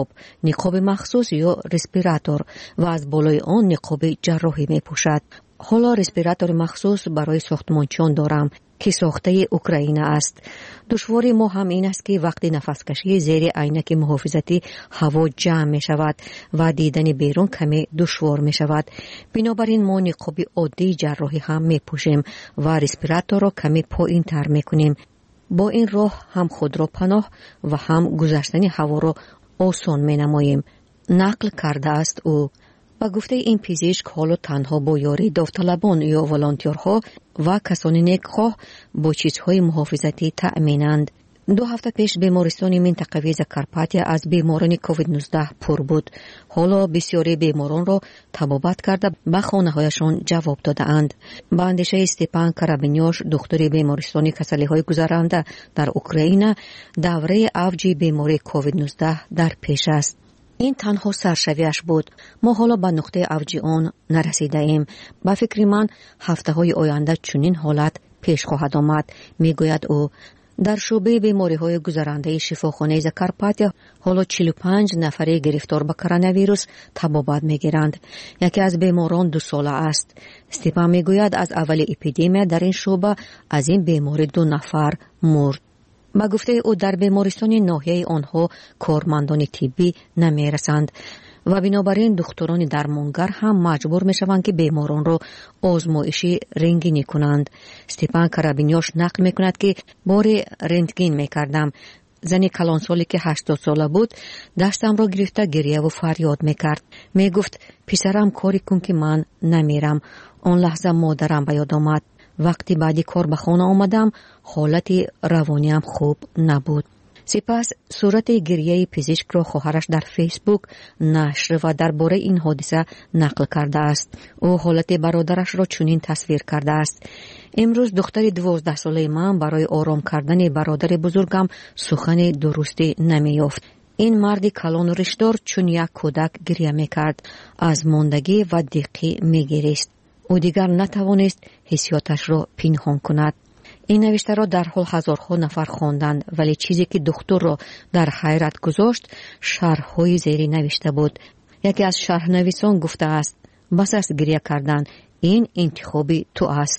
P: نقاب مخصوص یا رسپیراتور و از بالای آن نقاب جراحی می پوشد. حالا رسپیراتور مخصوص برای ساختمانچیان دارم که ساخته اوکراین است. دشواری ما هم این است که وقتی نفس کشی زیر عینک محافظتی هوا جمع می شود و دیدن بیرون کمی دشوار می شود. بنابراین ما نقاب عادی جراحی هم می پوشیم و رسپیراتور را کمی پایین تر می کنیم. با این راه هم خود را پناه و هم گذشتن هوا را آسان می نماییم. نقل کرده است او. با گفته این پزشک حالا تنها با یاری داوطلبان یا ولانتیرها و کسانی نیکخواه با چیزهای محافظتی تأمینند. 2 هفته پیش بیمارستان منطقوی زکارپاتیا از بیماران کووید 19 پر بود. حالا بسیاری بیماران را تبابت کرده به خانه‌هایشان جواب داده‌اند. با اندیشه استپان کرابینیوش دکتر بیمارستان کسلی‌های گذرانده در اوکراین دوره اوج بیماری کووید 19 در پیش است. این تنها سرشویش بود. ما حالا به نقطه اوج آن نرسیده ایم. با فکر من هفته‌های آینده چنین حالت پیش خواهد آمد، میگوید او. در شعبه بیماری‌های گذرانده شفاخانه زکارپاتیا حالا 45 نفر گرفتار به کرونا ویروس تبابت میگیرند. یکی از بیماران 2 ساله است. استپان میگوید از اول اپیدمی در این شعبه از این بیماری 2 نفر مرد. با گفته او در بیمارستان ناحیه آنها کارمندان طبی نمی رسند و بنابراین دکتران درمانگر هم مجبور می شوند که بیماران را آزمایشی رنگینی کنند. استپان کرابینیوش نقل می کند که بار رنتگن می کردم. زنی کلانسالی که 80 ساله بود دستم را گرفته گریه و فریاد می کرد. می گفت پسرم کاری کن که من نمیرم. آن لحظه مادرم به یاد آمد. وقتی بعدی کار به خانه آمدم حالت روانیم خوب نبود. سپس صورت گریه پزشک را خواهرش در فیسبوک نشر و درباره این حادثه نقل کرده است. او حالت برادرش را چنین تصویر کرده است: امروز دختر 12 ساله من برای آرام کردن برادر بزرگم سخن درستی نمی‌یافت. این مرد کلان و ریشدار چون یک کودک گریه می‌کرد، از ماندگی و دیقی می‌گریست. او دیگر نتوانست حسیاتش را پنهان کند. این نوشته را در حال هزارها نفر خواندند، ولی چیزی که دکتر را در حیرت گذاشت شرح‌های زیری نوشته بود. یکی از شرح نویسان گفته است: بس است گریه کردن، این انتخابی تو است.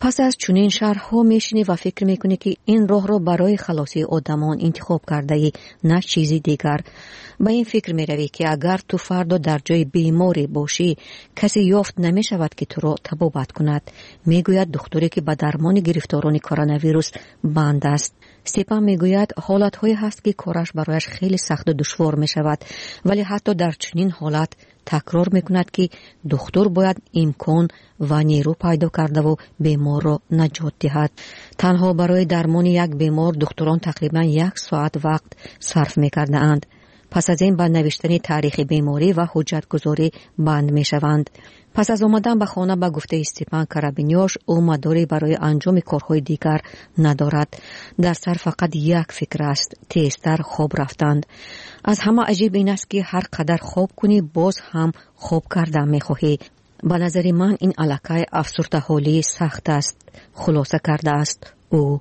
P: پس از چنین شرح‌ها میشینی و فکر میکنی که این راه را برای خلاصی آدمان انتخاب کرده ای، نه چیزی دیگر. به این فکر میروی که اگر تو فردا در جای بیماری باشی کسی یافت نمیشود که تو را طبابت کند. میگوید دکتری که به درمان گرفتاران کرونا ویروس بند است. سپاه میگوید حالت‌هایی هست که کارش برایش خیلی سخت و دشوار میشود، ولی حتی در چنین حالت تکرار میکند که دکتر باید امکان و نیرو پیدا کرده و بیمار را نجات دهد. تنها برای درمان یک بیمار دکتران تقریبا 1 ساعت وقت صرف میکرده اند. پس از این به نوشتن تاریخ بیماری و حجت گذاری بند می شوند. پس از آمدن به خانه به گفته استپان کارابینیوش او مداری برای انجام کارهای دیگر ندارد. در سر فقط یک فکر است، تیزتر خواب رفتند. از همه عجیب این است که هر قدر خواب کنی باز هم خواب کردن می خواهی. به نظر من این علاقه افسرده حالی سخت است، خلاصه کرده است او.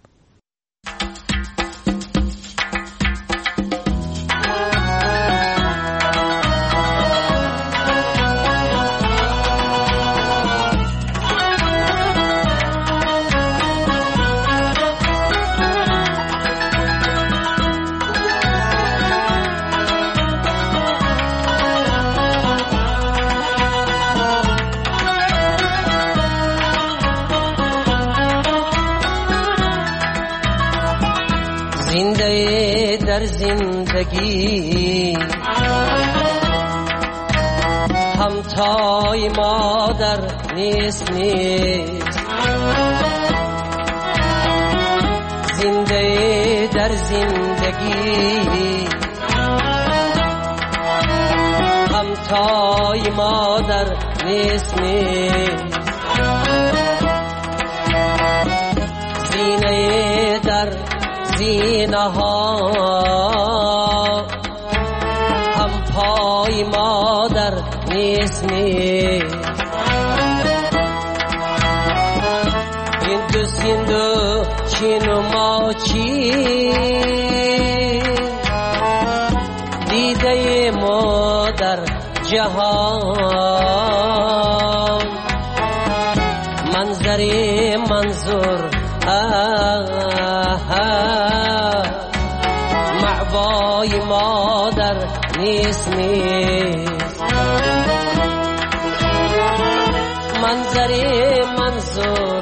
D: زنده در زندگی همتای مادر نیست زنده در زندگی همتای مادر نیست زینه در زینه ها هم پای مادر نیست این دو سیندو چین و ماچی دیده مادر جهان منظری منظور معبای مادر نیست منظری منظور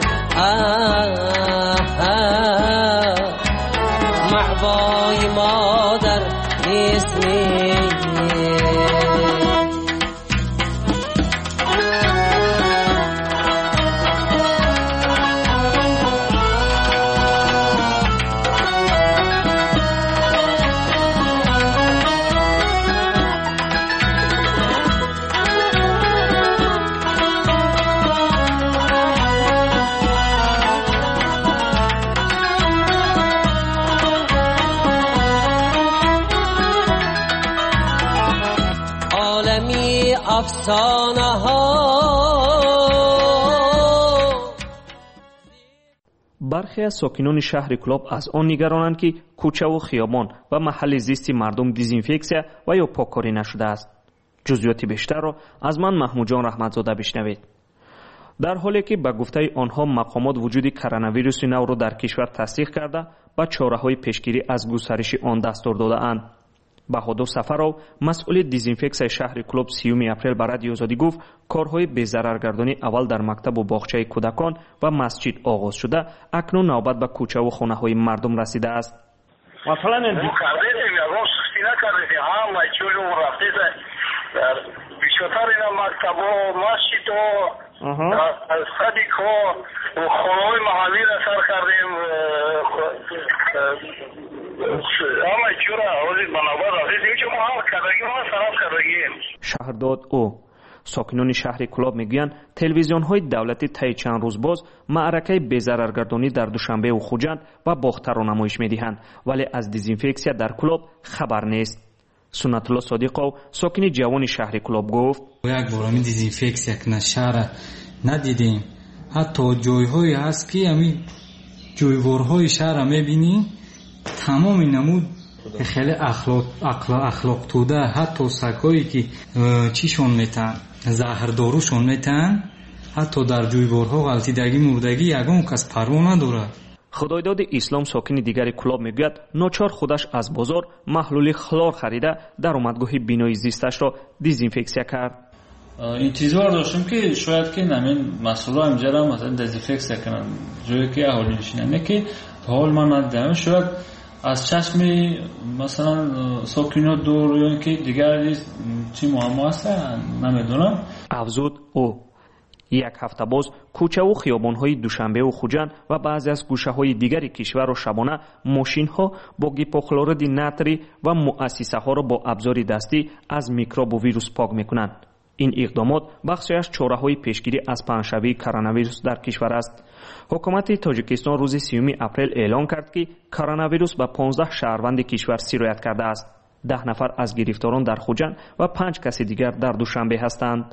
D: معبای مادر نیست افسانه ها.
V: برخی از ساکنان شهر کلاب از آن نگرانند که کوچه و خیابان و محل زیست مردم دیزینفکسیا و یا پاککاری نشده است. جزئیات بیشتر را از من محمود جان رحمتزاده بشنوید. در حالی که به گفته آنها مقامات وجود کرونا ویروس نو را در کشور تصدیق کرده و چاره‌های پیشگیری از گسترش آن دستور داده‌اند. بهادر سفرو مسئول دیزینفکسیون شهر کلوب 30 اپریل به رادیو آزادی گفت کارهای بی‌ضررگردانی اول در مکتب و باغچه کودکان و مسجد آغاز شده، اکنون نوبت به کوچه و خانه‌های مردم رسیده است.
W: مثلا بیشتر اینا مکتب و مسجد و صدیق و خانه‌های محلی را سر کردیم همه چورا حالی بنابر رسیدیم که ما هر کردگیم ما سراب کردگیم.
V: شهرداد او ساکنان شهر کلاب میگویند تلویزیون‌های دولتی طی چند روز باز معرکه بی‌ضررگردانی در دوشنبه و خوجند و باختر را نمایش می‌دهند، ولی از دیزینفکسیا در کلاب خبر نیست. سنت الله صادقو ساکن جوان شهر کلاب گفت
X: یک بار همین دیزینفکسیا که شهر ندیدیم، حتی جای‌هایی هست که همین جویوارهای شهر می‌بینیم تمام نمود خیلی اخلاق توده، حتی سگ‌هایی که چیشون میتن زهرداروشون میتن ҳатто дар ҷӯйборҳо ғалтидагӣ мурдагӣ ягон кас парво надорад.
V: худойдоди ислом сокини дигари Кулоб мегӯяд ночор худаш аз бозор маҳлули хлор харида даромадгоҳи бинои зисташро дезинфексия кард.
X: интизор доштам ки шояд ки намин масъуло ҳамҷара масалан дезинфексия кунанд ҷое ки аҳолӣ нишинанд ки ҳол ман надидам шояд аз чашми масалан сокинот дур ё ки дигар чӣ муаммо аст намедонам, афзуд ӯ. як ҳафта боз кӯчаву хиёбонҳои душанбеву хуҷанд ва баъзе аз гӯшаҳои дигари кишварро шабона мошинҳо бо гипохлориди натрий ва муассисаҳоро бо абзори дастӣ аз микробу вирус пок мекунанд. ин иқдомот бахшеаш чораҳои пешгирӣ аз паҳншавии коронавирус дар кишвар аст. ҳукумати тоҷикистон рӯзи 3 апрел эълон кард ки коронавирус ба 15 шаҳрванди кишвар сироят кардааст. 10 нафар аз гирифторон дар хуҷанд ва 5 каси дигар дар душанбе ҳастанд.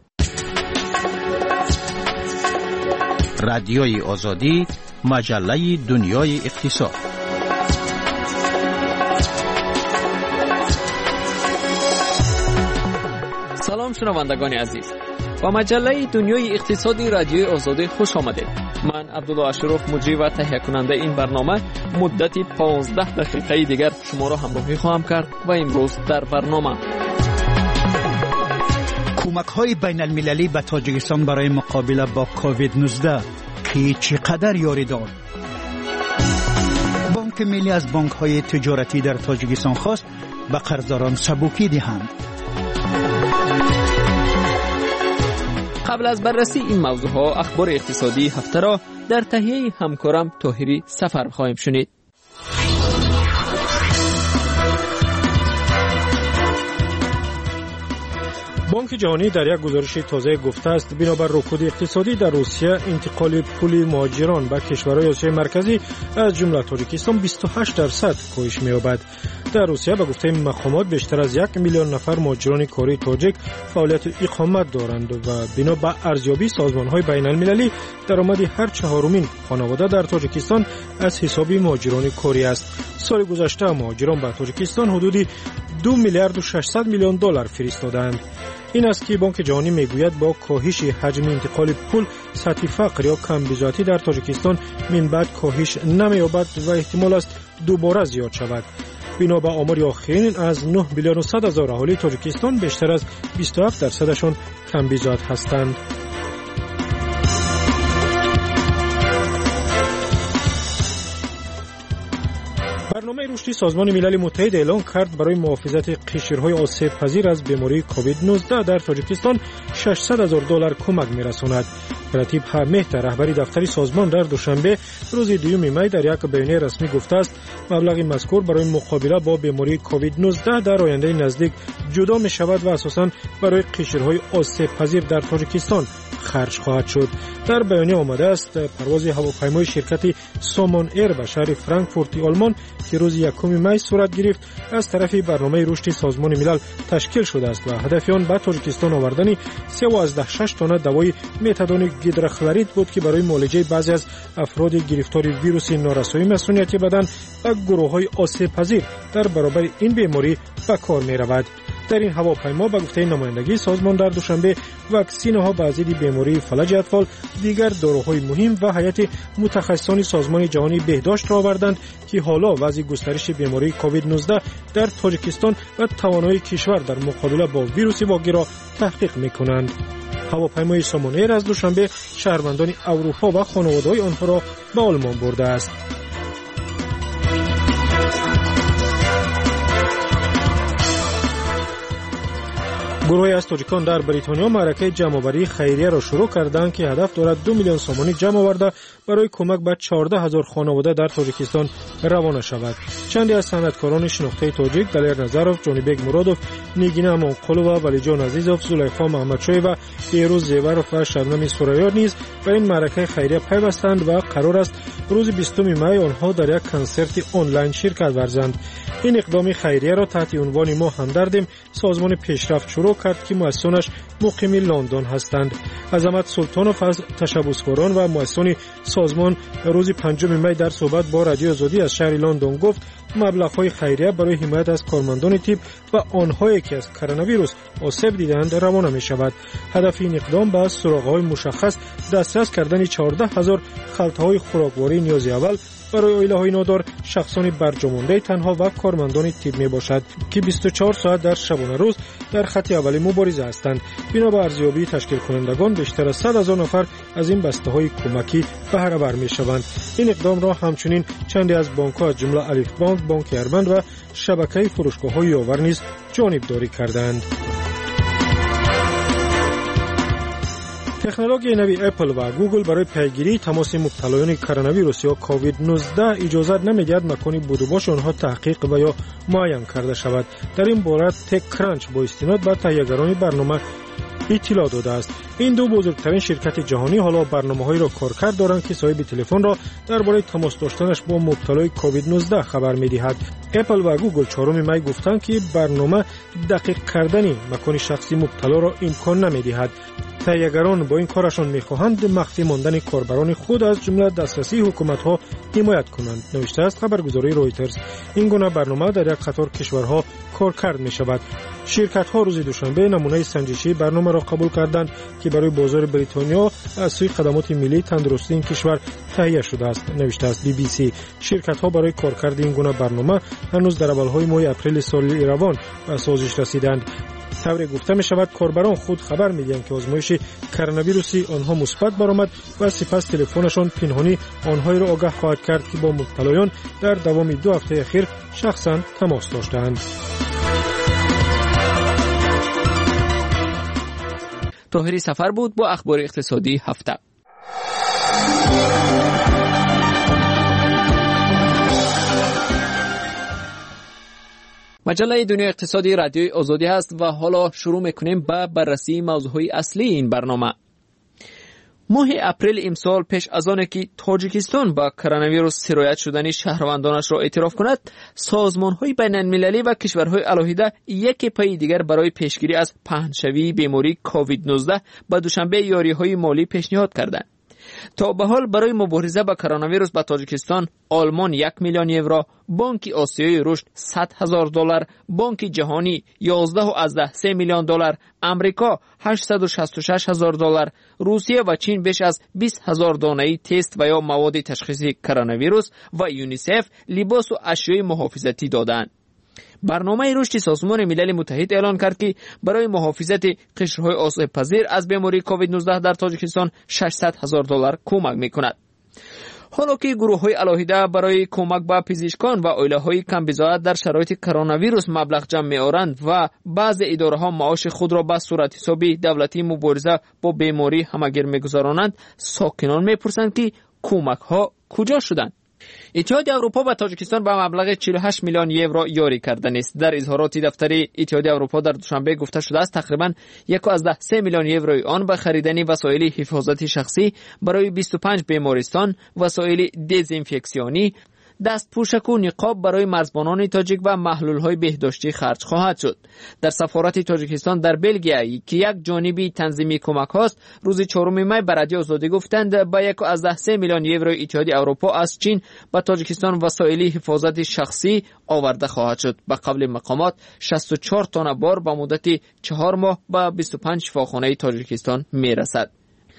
L: радиои озодӣ, маҷаллаи дунёи иқтисод.
H: салом шунавандагони азиз, ба маҷаллаи дунёи иқтисоди радиои озодӣ хуш омадед. ман абдулло ашуроф муҷрӣ ва таҳиякунандаи ин барнома муддати 15 дақиқаи дигар шуморо ҳамроҳӣ хоҳам кард ва имрӯз дар барнома
B: کمک‌های بین‌المللی به تاجیکستان برای مقابله با کووید 19 کی چقدر یاری داد؟ بانک ملی از بانک‌های تجارتی در تاجیکستان خواست به قرضداران سبوکی دهند.
H: قبل از بررسی این موضوعها اخبار اقتصادی هفته را در تهیه همکارم طاهری سفر خواهیم شنید.
G: بانک جهانی در یک گزارش تازه گفته است بنابر رکود اقتصادی در روسیه انتقال پول مهاجران به کشورهای آسیای مرکزی از جمله تاجیکستان 28% کاهش می‌یابد. در روسیه به گفته مقامات بیشتر از 1 میلیون نفر مهاجران کاری تاجیک فعالیت اقامت دارند و بنا به ارزیابی سازمان‌های بین‌المللی درآمد هر چهارمین خانواده در تاجیکستان از حساب مهاجران کاری است. سال گذشته مهاجران به تاجیکستان حدود 2 میلیارد و 600 میلیون دلار فرستادند. این است که بانک جهانی میگوید با کاهش حجم انتقال پول سطح فقر یا کمبودی در تاجیکستان من بعد کاهش نمی‌یابد و احتمال است دوباره زیاد شود. بنا به آمار آخرین از 9 میلیون و 100 هزار اهالی تاجیکستان بیشتر از 27% کمبود هستند. برنامه رشدی سازمان ملل متحد اعلام کرد برای محافظت قشرهای آسیب پذیر از بیماری کووید 19 در تاجیکستان 600 هزار دلار کمک می‌رساند. رتیب حمید رهبری دفتر سازمان در دوشنبه روز 2 می در یک بیانیه رسمی گفته است مبلغ مذکور برای مقابله با بیماری کووید 19 در آینده نزدیک جدا می‌شود و اساساً برای قشرهای آسیب پذیر در تاجیکستان خرج خواهد شد. در بیانیه آمده است پرواز هواپیمای شرکت سامان ایر به شهر فرانکفورت آلمان که روز 1 می صورت گرفت از طرف برنامه رشد سازمان ملل تشکیل شده است و هدف آن به تاجیکستان آوردن 3.6 تن دوای متادون گیدروکلورید بود که برای معالجه بعضی از افراد گرفتار ویروس نارسایی مسئولیت بدن و گروه‌های آسیب پذیر در برابر این بیماری به کار می‌رود. در این هواپیما به گفته نمایندگی سازمان در دوشنبه واکسین‌ها به ضد بیماری فلج اطفال، دیگر داروهای مهم و هیئت متخصصان سازمان جهانی بهداشت را آوردند که حالا وضع گسترش بیماری کووید 19 در تاجیکستان و توانایی کشور در مقابله با ویروس واگیر را تحقیق می‌کنند. هواپیمای سامان ایر از دوشنبه شهروندان اروپا و خانواده‌های آنها را به آلمان برده است. گروهی از تاجیکان در بریتانیا معرکه جمع‌آوری خیریه را شروع کردند که هدف دارد 2 میلیون سامانی جمع آورده برای کمک به 14 هزار خانواده در تاجیکستان روانه شود. چندی از صنعتکاران شناخته تاجیک دلیر نظروف، جانیبک مرادوف، نیگینه امانقلووا، ولیجان عزیزوف، زلیخا محمدشاه و بیروز زیورف و شبنم سوریار نیز به این معرکه خیریه پیوستند و قرار است روز 20 می آنها در یک کنسرت آنلاین شرکت ورزند. این اقدام خیریه را تحت عنوان ما همدردیم سازمان پیشرفت شروع کرد که مؤسسانش مقیم لندن هستند. عظمت سلطانوف از تشبثکاران و مؤسسان سازمان روز 5 می در صحبت با رادیو آزادی از شهر لندن گفت مبلغ‌های خیریه برای حمایت از کارمندان طب و آنهایی که از کرونا ویروس آسیب دیدند روانه می شود. هدف این اقدام به سراغ‌های مشخص دسترس کردن 14,000 خلطه‌های خوراکواری نیاز اول برای عائله‌های نادار، شخصان برجامانده تنها و کارمندان طب می باشد که 24 ساعت در شبانه روز در خط اول مبارزه هستند. بنا به ارزیابی تشکیل کنندگان بیشتر از 100,000 نفر از این بسته‌های کمکی بهره بر می‌شوند. این اقدام را همچنین چندی از بانک‌ها از جمله الف بانک، بانک اربند و شبکه فروشگاه‌های یاور نیز جانبداری کردند. تکنولوژی نوی اپل و گوگل برای پیگیری تماس مبتلایان کرونا ویروس یا کووید 19 اجازه نمی‌دهد مکان بود و باش آنها تحقیق و یا معاین کرده شود. در این باره تک کرانچ با استناد به تهیه‌گران برنامه اطلاع داده است. این دو بزرگترین شرکت جهانی حالا برنامه‌هایی را کارکرد دارند که صاحب تلفن را درباره تماس داشتنش با مبتلای کووید 19 خبر می‌دهد. اپل و گوگل 4 می گفتند که برنامه دقیق کردن مکان شخصی مبتلا را امکان نمی‌دهد. تهیه‌گران با این کارشان می‌خواهند مخفی ماندن کاربران خود از جمله دسترسی حکومت‌ها حمایت کنند. نوشته است خبرگزاری رویترز. این گونه برنامه در یک قطار کشورها کارکرد می‌شود. شرکت‌ها روز دوشنبه نمونه سنجشی برنامه را قبول کردند که برای بازار بریتانیا از سوی خدمات ملی تندرستی این کشور تهیه شده است. نوشته است BBC. شرکت‌ها برای کارکرد این گونه برنامه هنوز در اول‌های ماه اپریل سال روان به سازش رسیدند. طوری گفته می شود کاربران خود خبر می دهند که آزمایش کرونا ویروسی آنها مثبت برآمد و سپس تلفنشان پنهانی آنها را آگاه خواهد کرد که با مبتلایان در دوام 2 هفته اخیر شخصا تماس داشتند.
H: طاهری سفر بود با اخبار اقتصادی هفته. مجله دنیا اقتصادی رادیوی آزادی است و حالا شروع میکنیم با بررسی موضوعهای اصلی این برنامه. ماه اپریل امسال پیش از آن که تاجیکستان با کرونا ویروس سرایت شدن شهروندانش را اعتراف کند، سازمان‌های بین‌المللی و کشورهای علاهیده یک پای دیگر برای پیشگیری از پهن‌شوی بیماری کووید 19 به دوشنبه یاری‌های مالی پیشنهاد کردند. تا به حال برای مبارزه با کرونا ویروس به تاجیکستان آلمان 1 میلیون یورو، بانک آسیایی رشد $100,000، بانک جهانی 11.3 میلیون دلار، امریکا $866,000، روسیه و چین بیش از 20,000 دانه تست و یا مواد تشخیصی کرونا ویروس و یونیسف لباس و اشیاء محافظتی دادند. برنامه رشد سازمان ملل متحد اعلان کرد که برای محافظت قشرهای آسیب پذیر از بیماری کووید 19 در تاجیکستان $600,000 کمک می‌کند. حالا که گروه‌های علاهیده برای کمک به پزشکان و عائله‌های کم بضاعت در شرایط کرونا ویروس مبلغ جمع می‌آورند و بعضی اداره‌ها معاش خود را به صورت حسابی دولتی مبارزه با بیماری همگیر می‌گذرانند، ساکنان می‌پرسند که کمک‌ها کجا شدند؟ اتحادیه اروپا به تاجیکستان به مبلغ 48 میلیون یورو یاری کرده است. در اظهارات دفتری اتحادیه اروپا در دوشنبه گفته شده است تقریباً 1.3 میلیون یورو آن به خریدن وسایل حفاظت شخصی برای 25 بیمارستان، وسایل دزینفکسیونی، دستپوشک و نقاب برای مرزبانان تاجیک و محلول‌های بهداشتی خرج خواهد شد. در سفارت تاجیکستان در بلژیم که یک جانبی تنظیمی کمک هاست، روز 4 می به رادیو آزادی گفتند با 1.3 میلیون یورو اتحادیه اروپا از چین به تاجیکستان وسایل حفاظت شخصی آورده خواهد شد. به قول مقامات 64 تن بار به مدت 4 ماه به 25 شفاخانه تاجیکستان میرسد.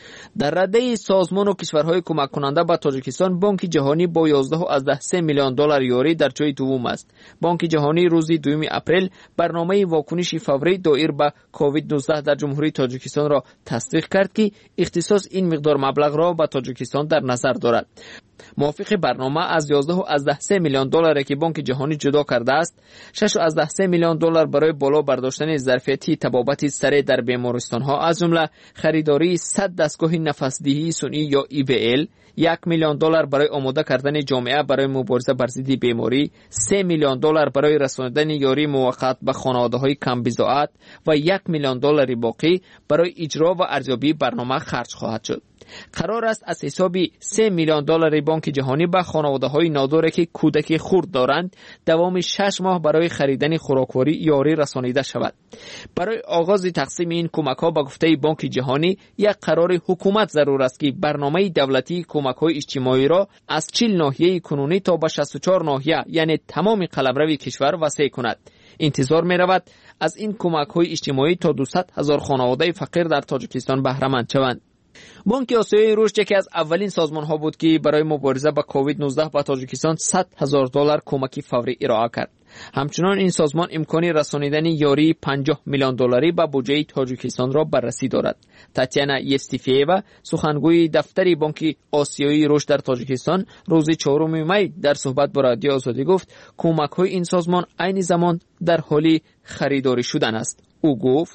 H: در رده سازمان و کشورهای کمک کننده به تاجیکستان، بانک جهانی با 11.3 میلیون دلار یاری در جای دوم است. بانک جهانی روز 2 اپریل برنامه واکنش فوری دایر به کووید 19 در جمهوری تاجیکستان را تصدیق کرد که اختصاص این مقدار مبلغ را به تاجیکستان در نظر دارد. موافق برنامه از 11.3 میلیون دلار که بانک جهانی جدا کرده است، 6.3 میلیون دلار برای بالا برداشتن ظرفیتی طبابت سره در بیمارستان‌ها از جمله خریداری 100 دستگاه نفس‌دهی صنعی یا EVL، 1 میلیون دلار برای آماده کردن جامعه برای مبارزه بر ضد بیماری، 3 میلیون دلار برای رساندن یاری موقت به خانواده‌های کم بضاعت و 1 میلیون دلار باقی برای اجرا و ارزیابی برنامه خرج خواهد شد. قرار است از حساب 3 میلیون دلار بانک جهانی به خانواده‌های ناداری که کودک خرد دارند دوام 6 ماه برای خریدن خوراکواری یاری رسانیده شود. برای آغاز تقسیم این کمک‌ها به گفته بانک جهانی یک قرار حکومت ضرور است که برنامه دولتی کمک‌های اجتماعی را از 40 ناحیه کنونی تا به 64 ناحیه یعنی تمام قلمرو کشور وسیع کند. انتظار می‌رود از این کمک‌های اجتماعی تا 200,000 خانواده فقیر در تاجیکستان بهره مند شوند. بانک آسیای رشد یکی از اولین سازمان‌ها بود که برای مبارزه با کووید 19 به تاجیکستان 100,000 دلار کمک فوری ارائه کرد. همچنان این سازمان امکان رسانیدن یاری 50 میلیون دلاری به بودجه تاجیکستان را بررسی دارد. تاتیانا یستیفیوا سخنگوی دفتر بانک آسیایی رشد در تاجیکستان روز 4 می در صحبت با رادیو آزادی گفت کمک‌های این سازمان عین زمان در حال خریداری شدن است. او گفت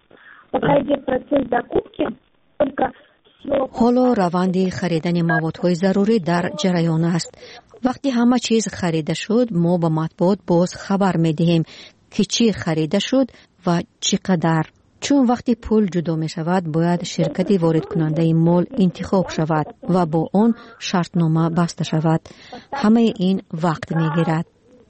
P: حالا روند خریدن موادهای ضروری در جریان است. وقتی همه چیز خریده شد ما به مطبوعات باز خبر می دهیم که چی خریده شد و چقدر. چون وقتی پول جدا می شود باید شرکت وارد کننده مال انتخاب شود و با آن شرطنامه بسته شود. همه این وقت می گیرد.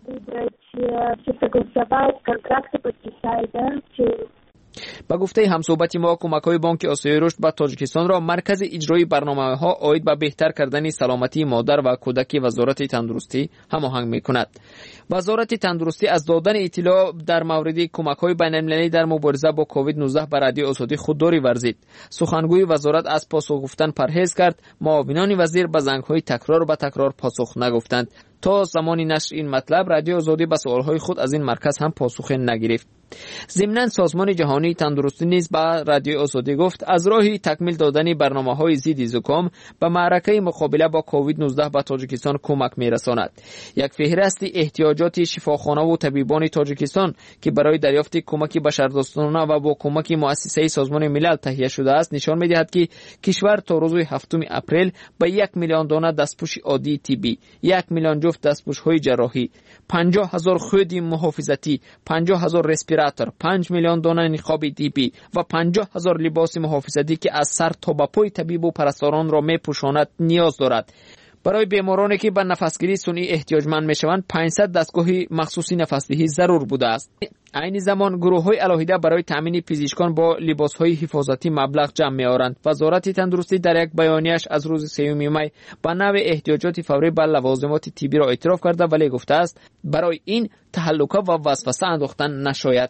H: با گفته همصحبت ما کمک‌های بانک آسیای رشد به تاجیکستان را مرکز اجرایی برنامه‌ها عاید به بهتر کردن سلامتی مادر و کودک وزارت تندرستی هماهنگ می‌کند. وزارت تندرستی از دادن اطلاع در مورد کمک‌های بین‌المللی در مبارزه با کووید 19 به رادیو آزادی خودداری ورزید. سخنگوی وزارت از پاسخ گفتن پرهیز کرد. معاونان وزیر به زنگ‌های تکرار به تکرار پاسخ نگفتند. تا زمان نشر این مطلب رادیو آزادی به سوال‌های خود از این مرکز هم پاسخ نگرفت. ضمناً سازمان جهانی تندرستی نیز به رادیو آزادی گفت از راه تکمیل دادن برنامه‌های ضد زکام به معرکه مقابله با کووید 19 به تاجیکستان کمک می‌رساند. یک فهرست احتیاجات شفاخانه و طبیبان تاجیکستان که برای دریافت کمک بشردوستانه و با کمک مؤسسه سازمان ملل تهیه شده است نشان می‌دهد که کشور تا روز 7 اپریل به 1 میلیون دانه دستپوش عادی طبی، 1 میلیون جفت دستپوش‌های جراحی، 50,000 خود محافظتی، 50,000 رسپیراتور، 5 میلیون دانه نقاب طبی و 50,000 لباس محافظتی که از سر تا به پای طبیب و پرستاران را می‌پوشاند نیاز دارد. برای بیمارانی که به نفسگیری صنعی احتیاجمند می‌شوند 500 دستگاه مخصوصی نفسدهی ضرور بوده است. عین زمان گروه‌های علاهیده برای تامین پزشکان با لباس‌های حفاظتی مبلغ جمع می‌آورند. وزارت تندرستی در یک بیانیه‌اش از روز 3 می به نوع احتیاجات فوری به لوازمات طبی را اعتراف کرده ولی گفته است برای این تهلکه و وسوسه انداختن نشاید.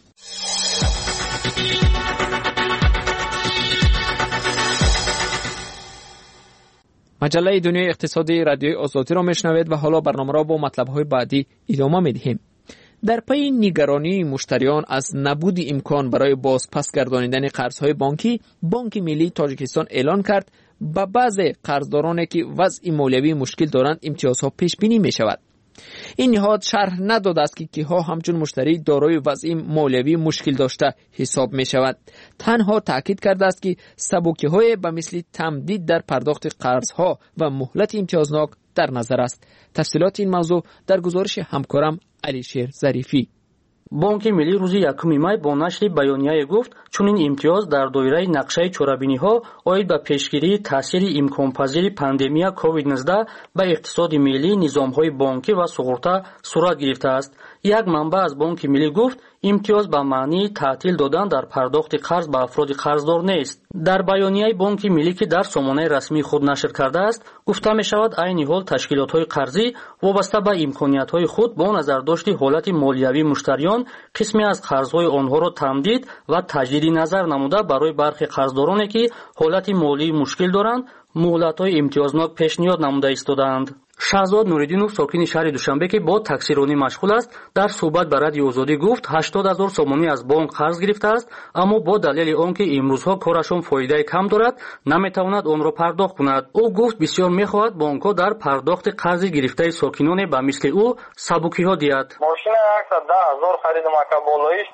H: مجله دنیای اقتصادی رادیوی آزادی را میشنوید و حالا برنامه را با مطلب‌های بعدی ادامه می‌دهیم. در پی نگرانی مشتریان از نبود امکان برای بازپس گردانیدن قرض‌های بانکی، بانک ملی تاجیکستان اعلان کرد به بعضی قرضدارانی که وضع مالیوی مشکل دارند امتیازها پیش بینی می‌شود. این نهاد شرح نداده است که کیها همچون مشتری دارای وضع مالیوی مشکل داشته حساب می شود. تنها تاکید کرده است که سبکی‌های به مثل تمدید در پرداخت قرضها و مهلت امتیازناک در نظر است. تفصیلات این موضوع در گزارش همکارم علیشیر ظریفی.
T: بانک ملی روز 1 می با نشر بیانیه گفت چون این امتیاز در دایره نقشه چورابینی‌ها عاید به پیشگیری تاثیر امکان‌پذیر پاندمی کووید 19 به اقتصاد ملی، نظام‌های بانکی و سقوط صورت گرفته است. یک منبع از بانک ملی گفت امتیاز به معنی تعطیل دادن در پرداخت قرض به افراد قرضدار نیست. در بیانیه بانک ملی که در سامانه رسمی خود نشر کرده است گفته می شود عین حال تشکیلات‌های قرضی وابسته به امکانیت‌های خود با نظرداشت حالت مالیوی مشتریان قسمی از قرض‌های آنها را تمدید و تجدید نظر نموده برای برخی قرضدارانی که حالت مالی مشکل دارند مهلت‌های امتیازناک پیشنهاد نموده ایستادند. شهزاد نوریدینов ساکن شهر دوشنبه که با تاکسیرانی مشغول است در صحبت با رادیو آزادی گفت 80,000 سومانی از بانک قرض گرفته است اما با دلیل آنکه امروزها کارشان فایده کم دارد نمیتواند آن را پرداخت کند. او گفت بسیار میخواهد بانک‌ها در پرداخت قرض گرفته ساکنان به مثل او سبکی‌ها دهد.
S: ماشین 110,000 خریدم که بالایش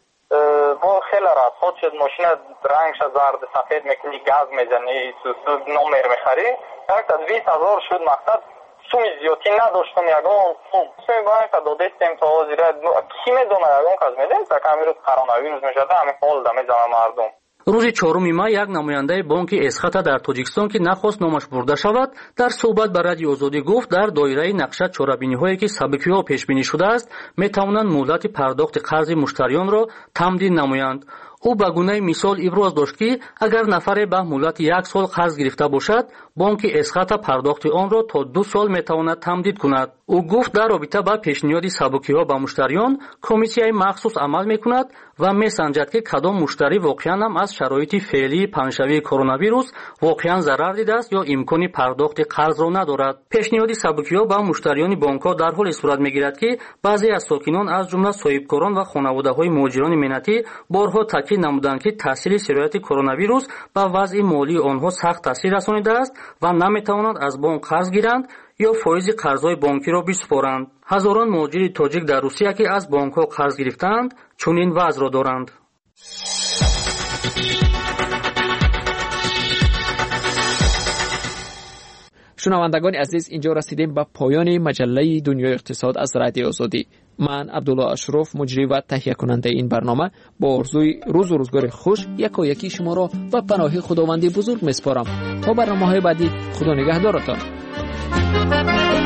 S: با خیلی راحت خود شد. ماشین رنگش زرد سفید میکنی گاز میزنی سوسود نمر میخری 120,000 شد. مقصد سومی زیادی نداشتم یگان سومی باید که دادستیم تا حاضره کی میدونه یگان کاز میده تا کامیروز کرونا ویروس میشده همین حال دمی زمه مردم.
T: рӯзи 4 май як намояндаи бонки эсхата дар тоҷикистон ки нахост номаш бурда шавад дар суҳбат ба радиои озодӣ гуфт дар доираи нақша чорабиниҳое ки сабукиҳо пешбинӣ шудааст метавонанд муддати пардохти қарзи муштариёнро тамдид намоянд. ӯ ба гунаи мисол иброз дошт ки агар нафаре ба муддати 1 сол қарз гирифта бошад бонки эсхата пардохти онро то 2 сол метавонад тамдид кунад. ӯ гуфт дар робита ба пешниҳоди сабукиҳо ба муштариён комиссияи махсус амал мекунад ва месанҷад ки кадом муштарӣ воқеан ҳам аз шароити феълии паҳншавии коронавирус воқеан зарар дидааст ё имкони пардохти қарзро надорад. пешниҳоди сабукиҳо ба муштариёни бонкҳо дар ҳоле сурат мегирад ки баъзе аз сокинон аз ҷумла соҳибкорон ва хонаводаҳои муҳоҷирони миннатӣ борҳо таъкид намуданд ки таъсири сирояти коронавирус ба вазъи молии онҳо сахт таъсир расонидааст ва наметавонанд аз бонк қарз гиранд ё фоизи қарзҳои бонкиро бисупоранд. ҳазорон муҳоҷири тоҷик дар русия ки аз бонкҳо қарз гирифтаанд чунин вазъро доранд.
H: шунавандагони азиз, инҷо расидем ба поёни маҷаллаи Дунёи иқтисод аз Радиои Озодӣ. ман Абдулло Ашроф, муҷрӣ ва таҳиякунандаи ин барнома, бо орзуи рӯзу рӯзгори хуш якояки шуморо ба паноҳи худованди бузург меспорам. то барномаҳои баъдӣ, худо нигаҳдоротон.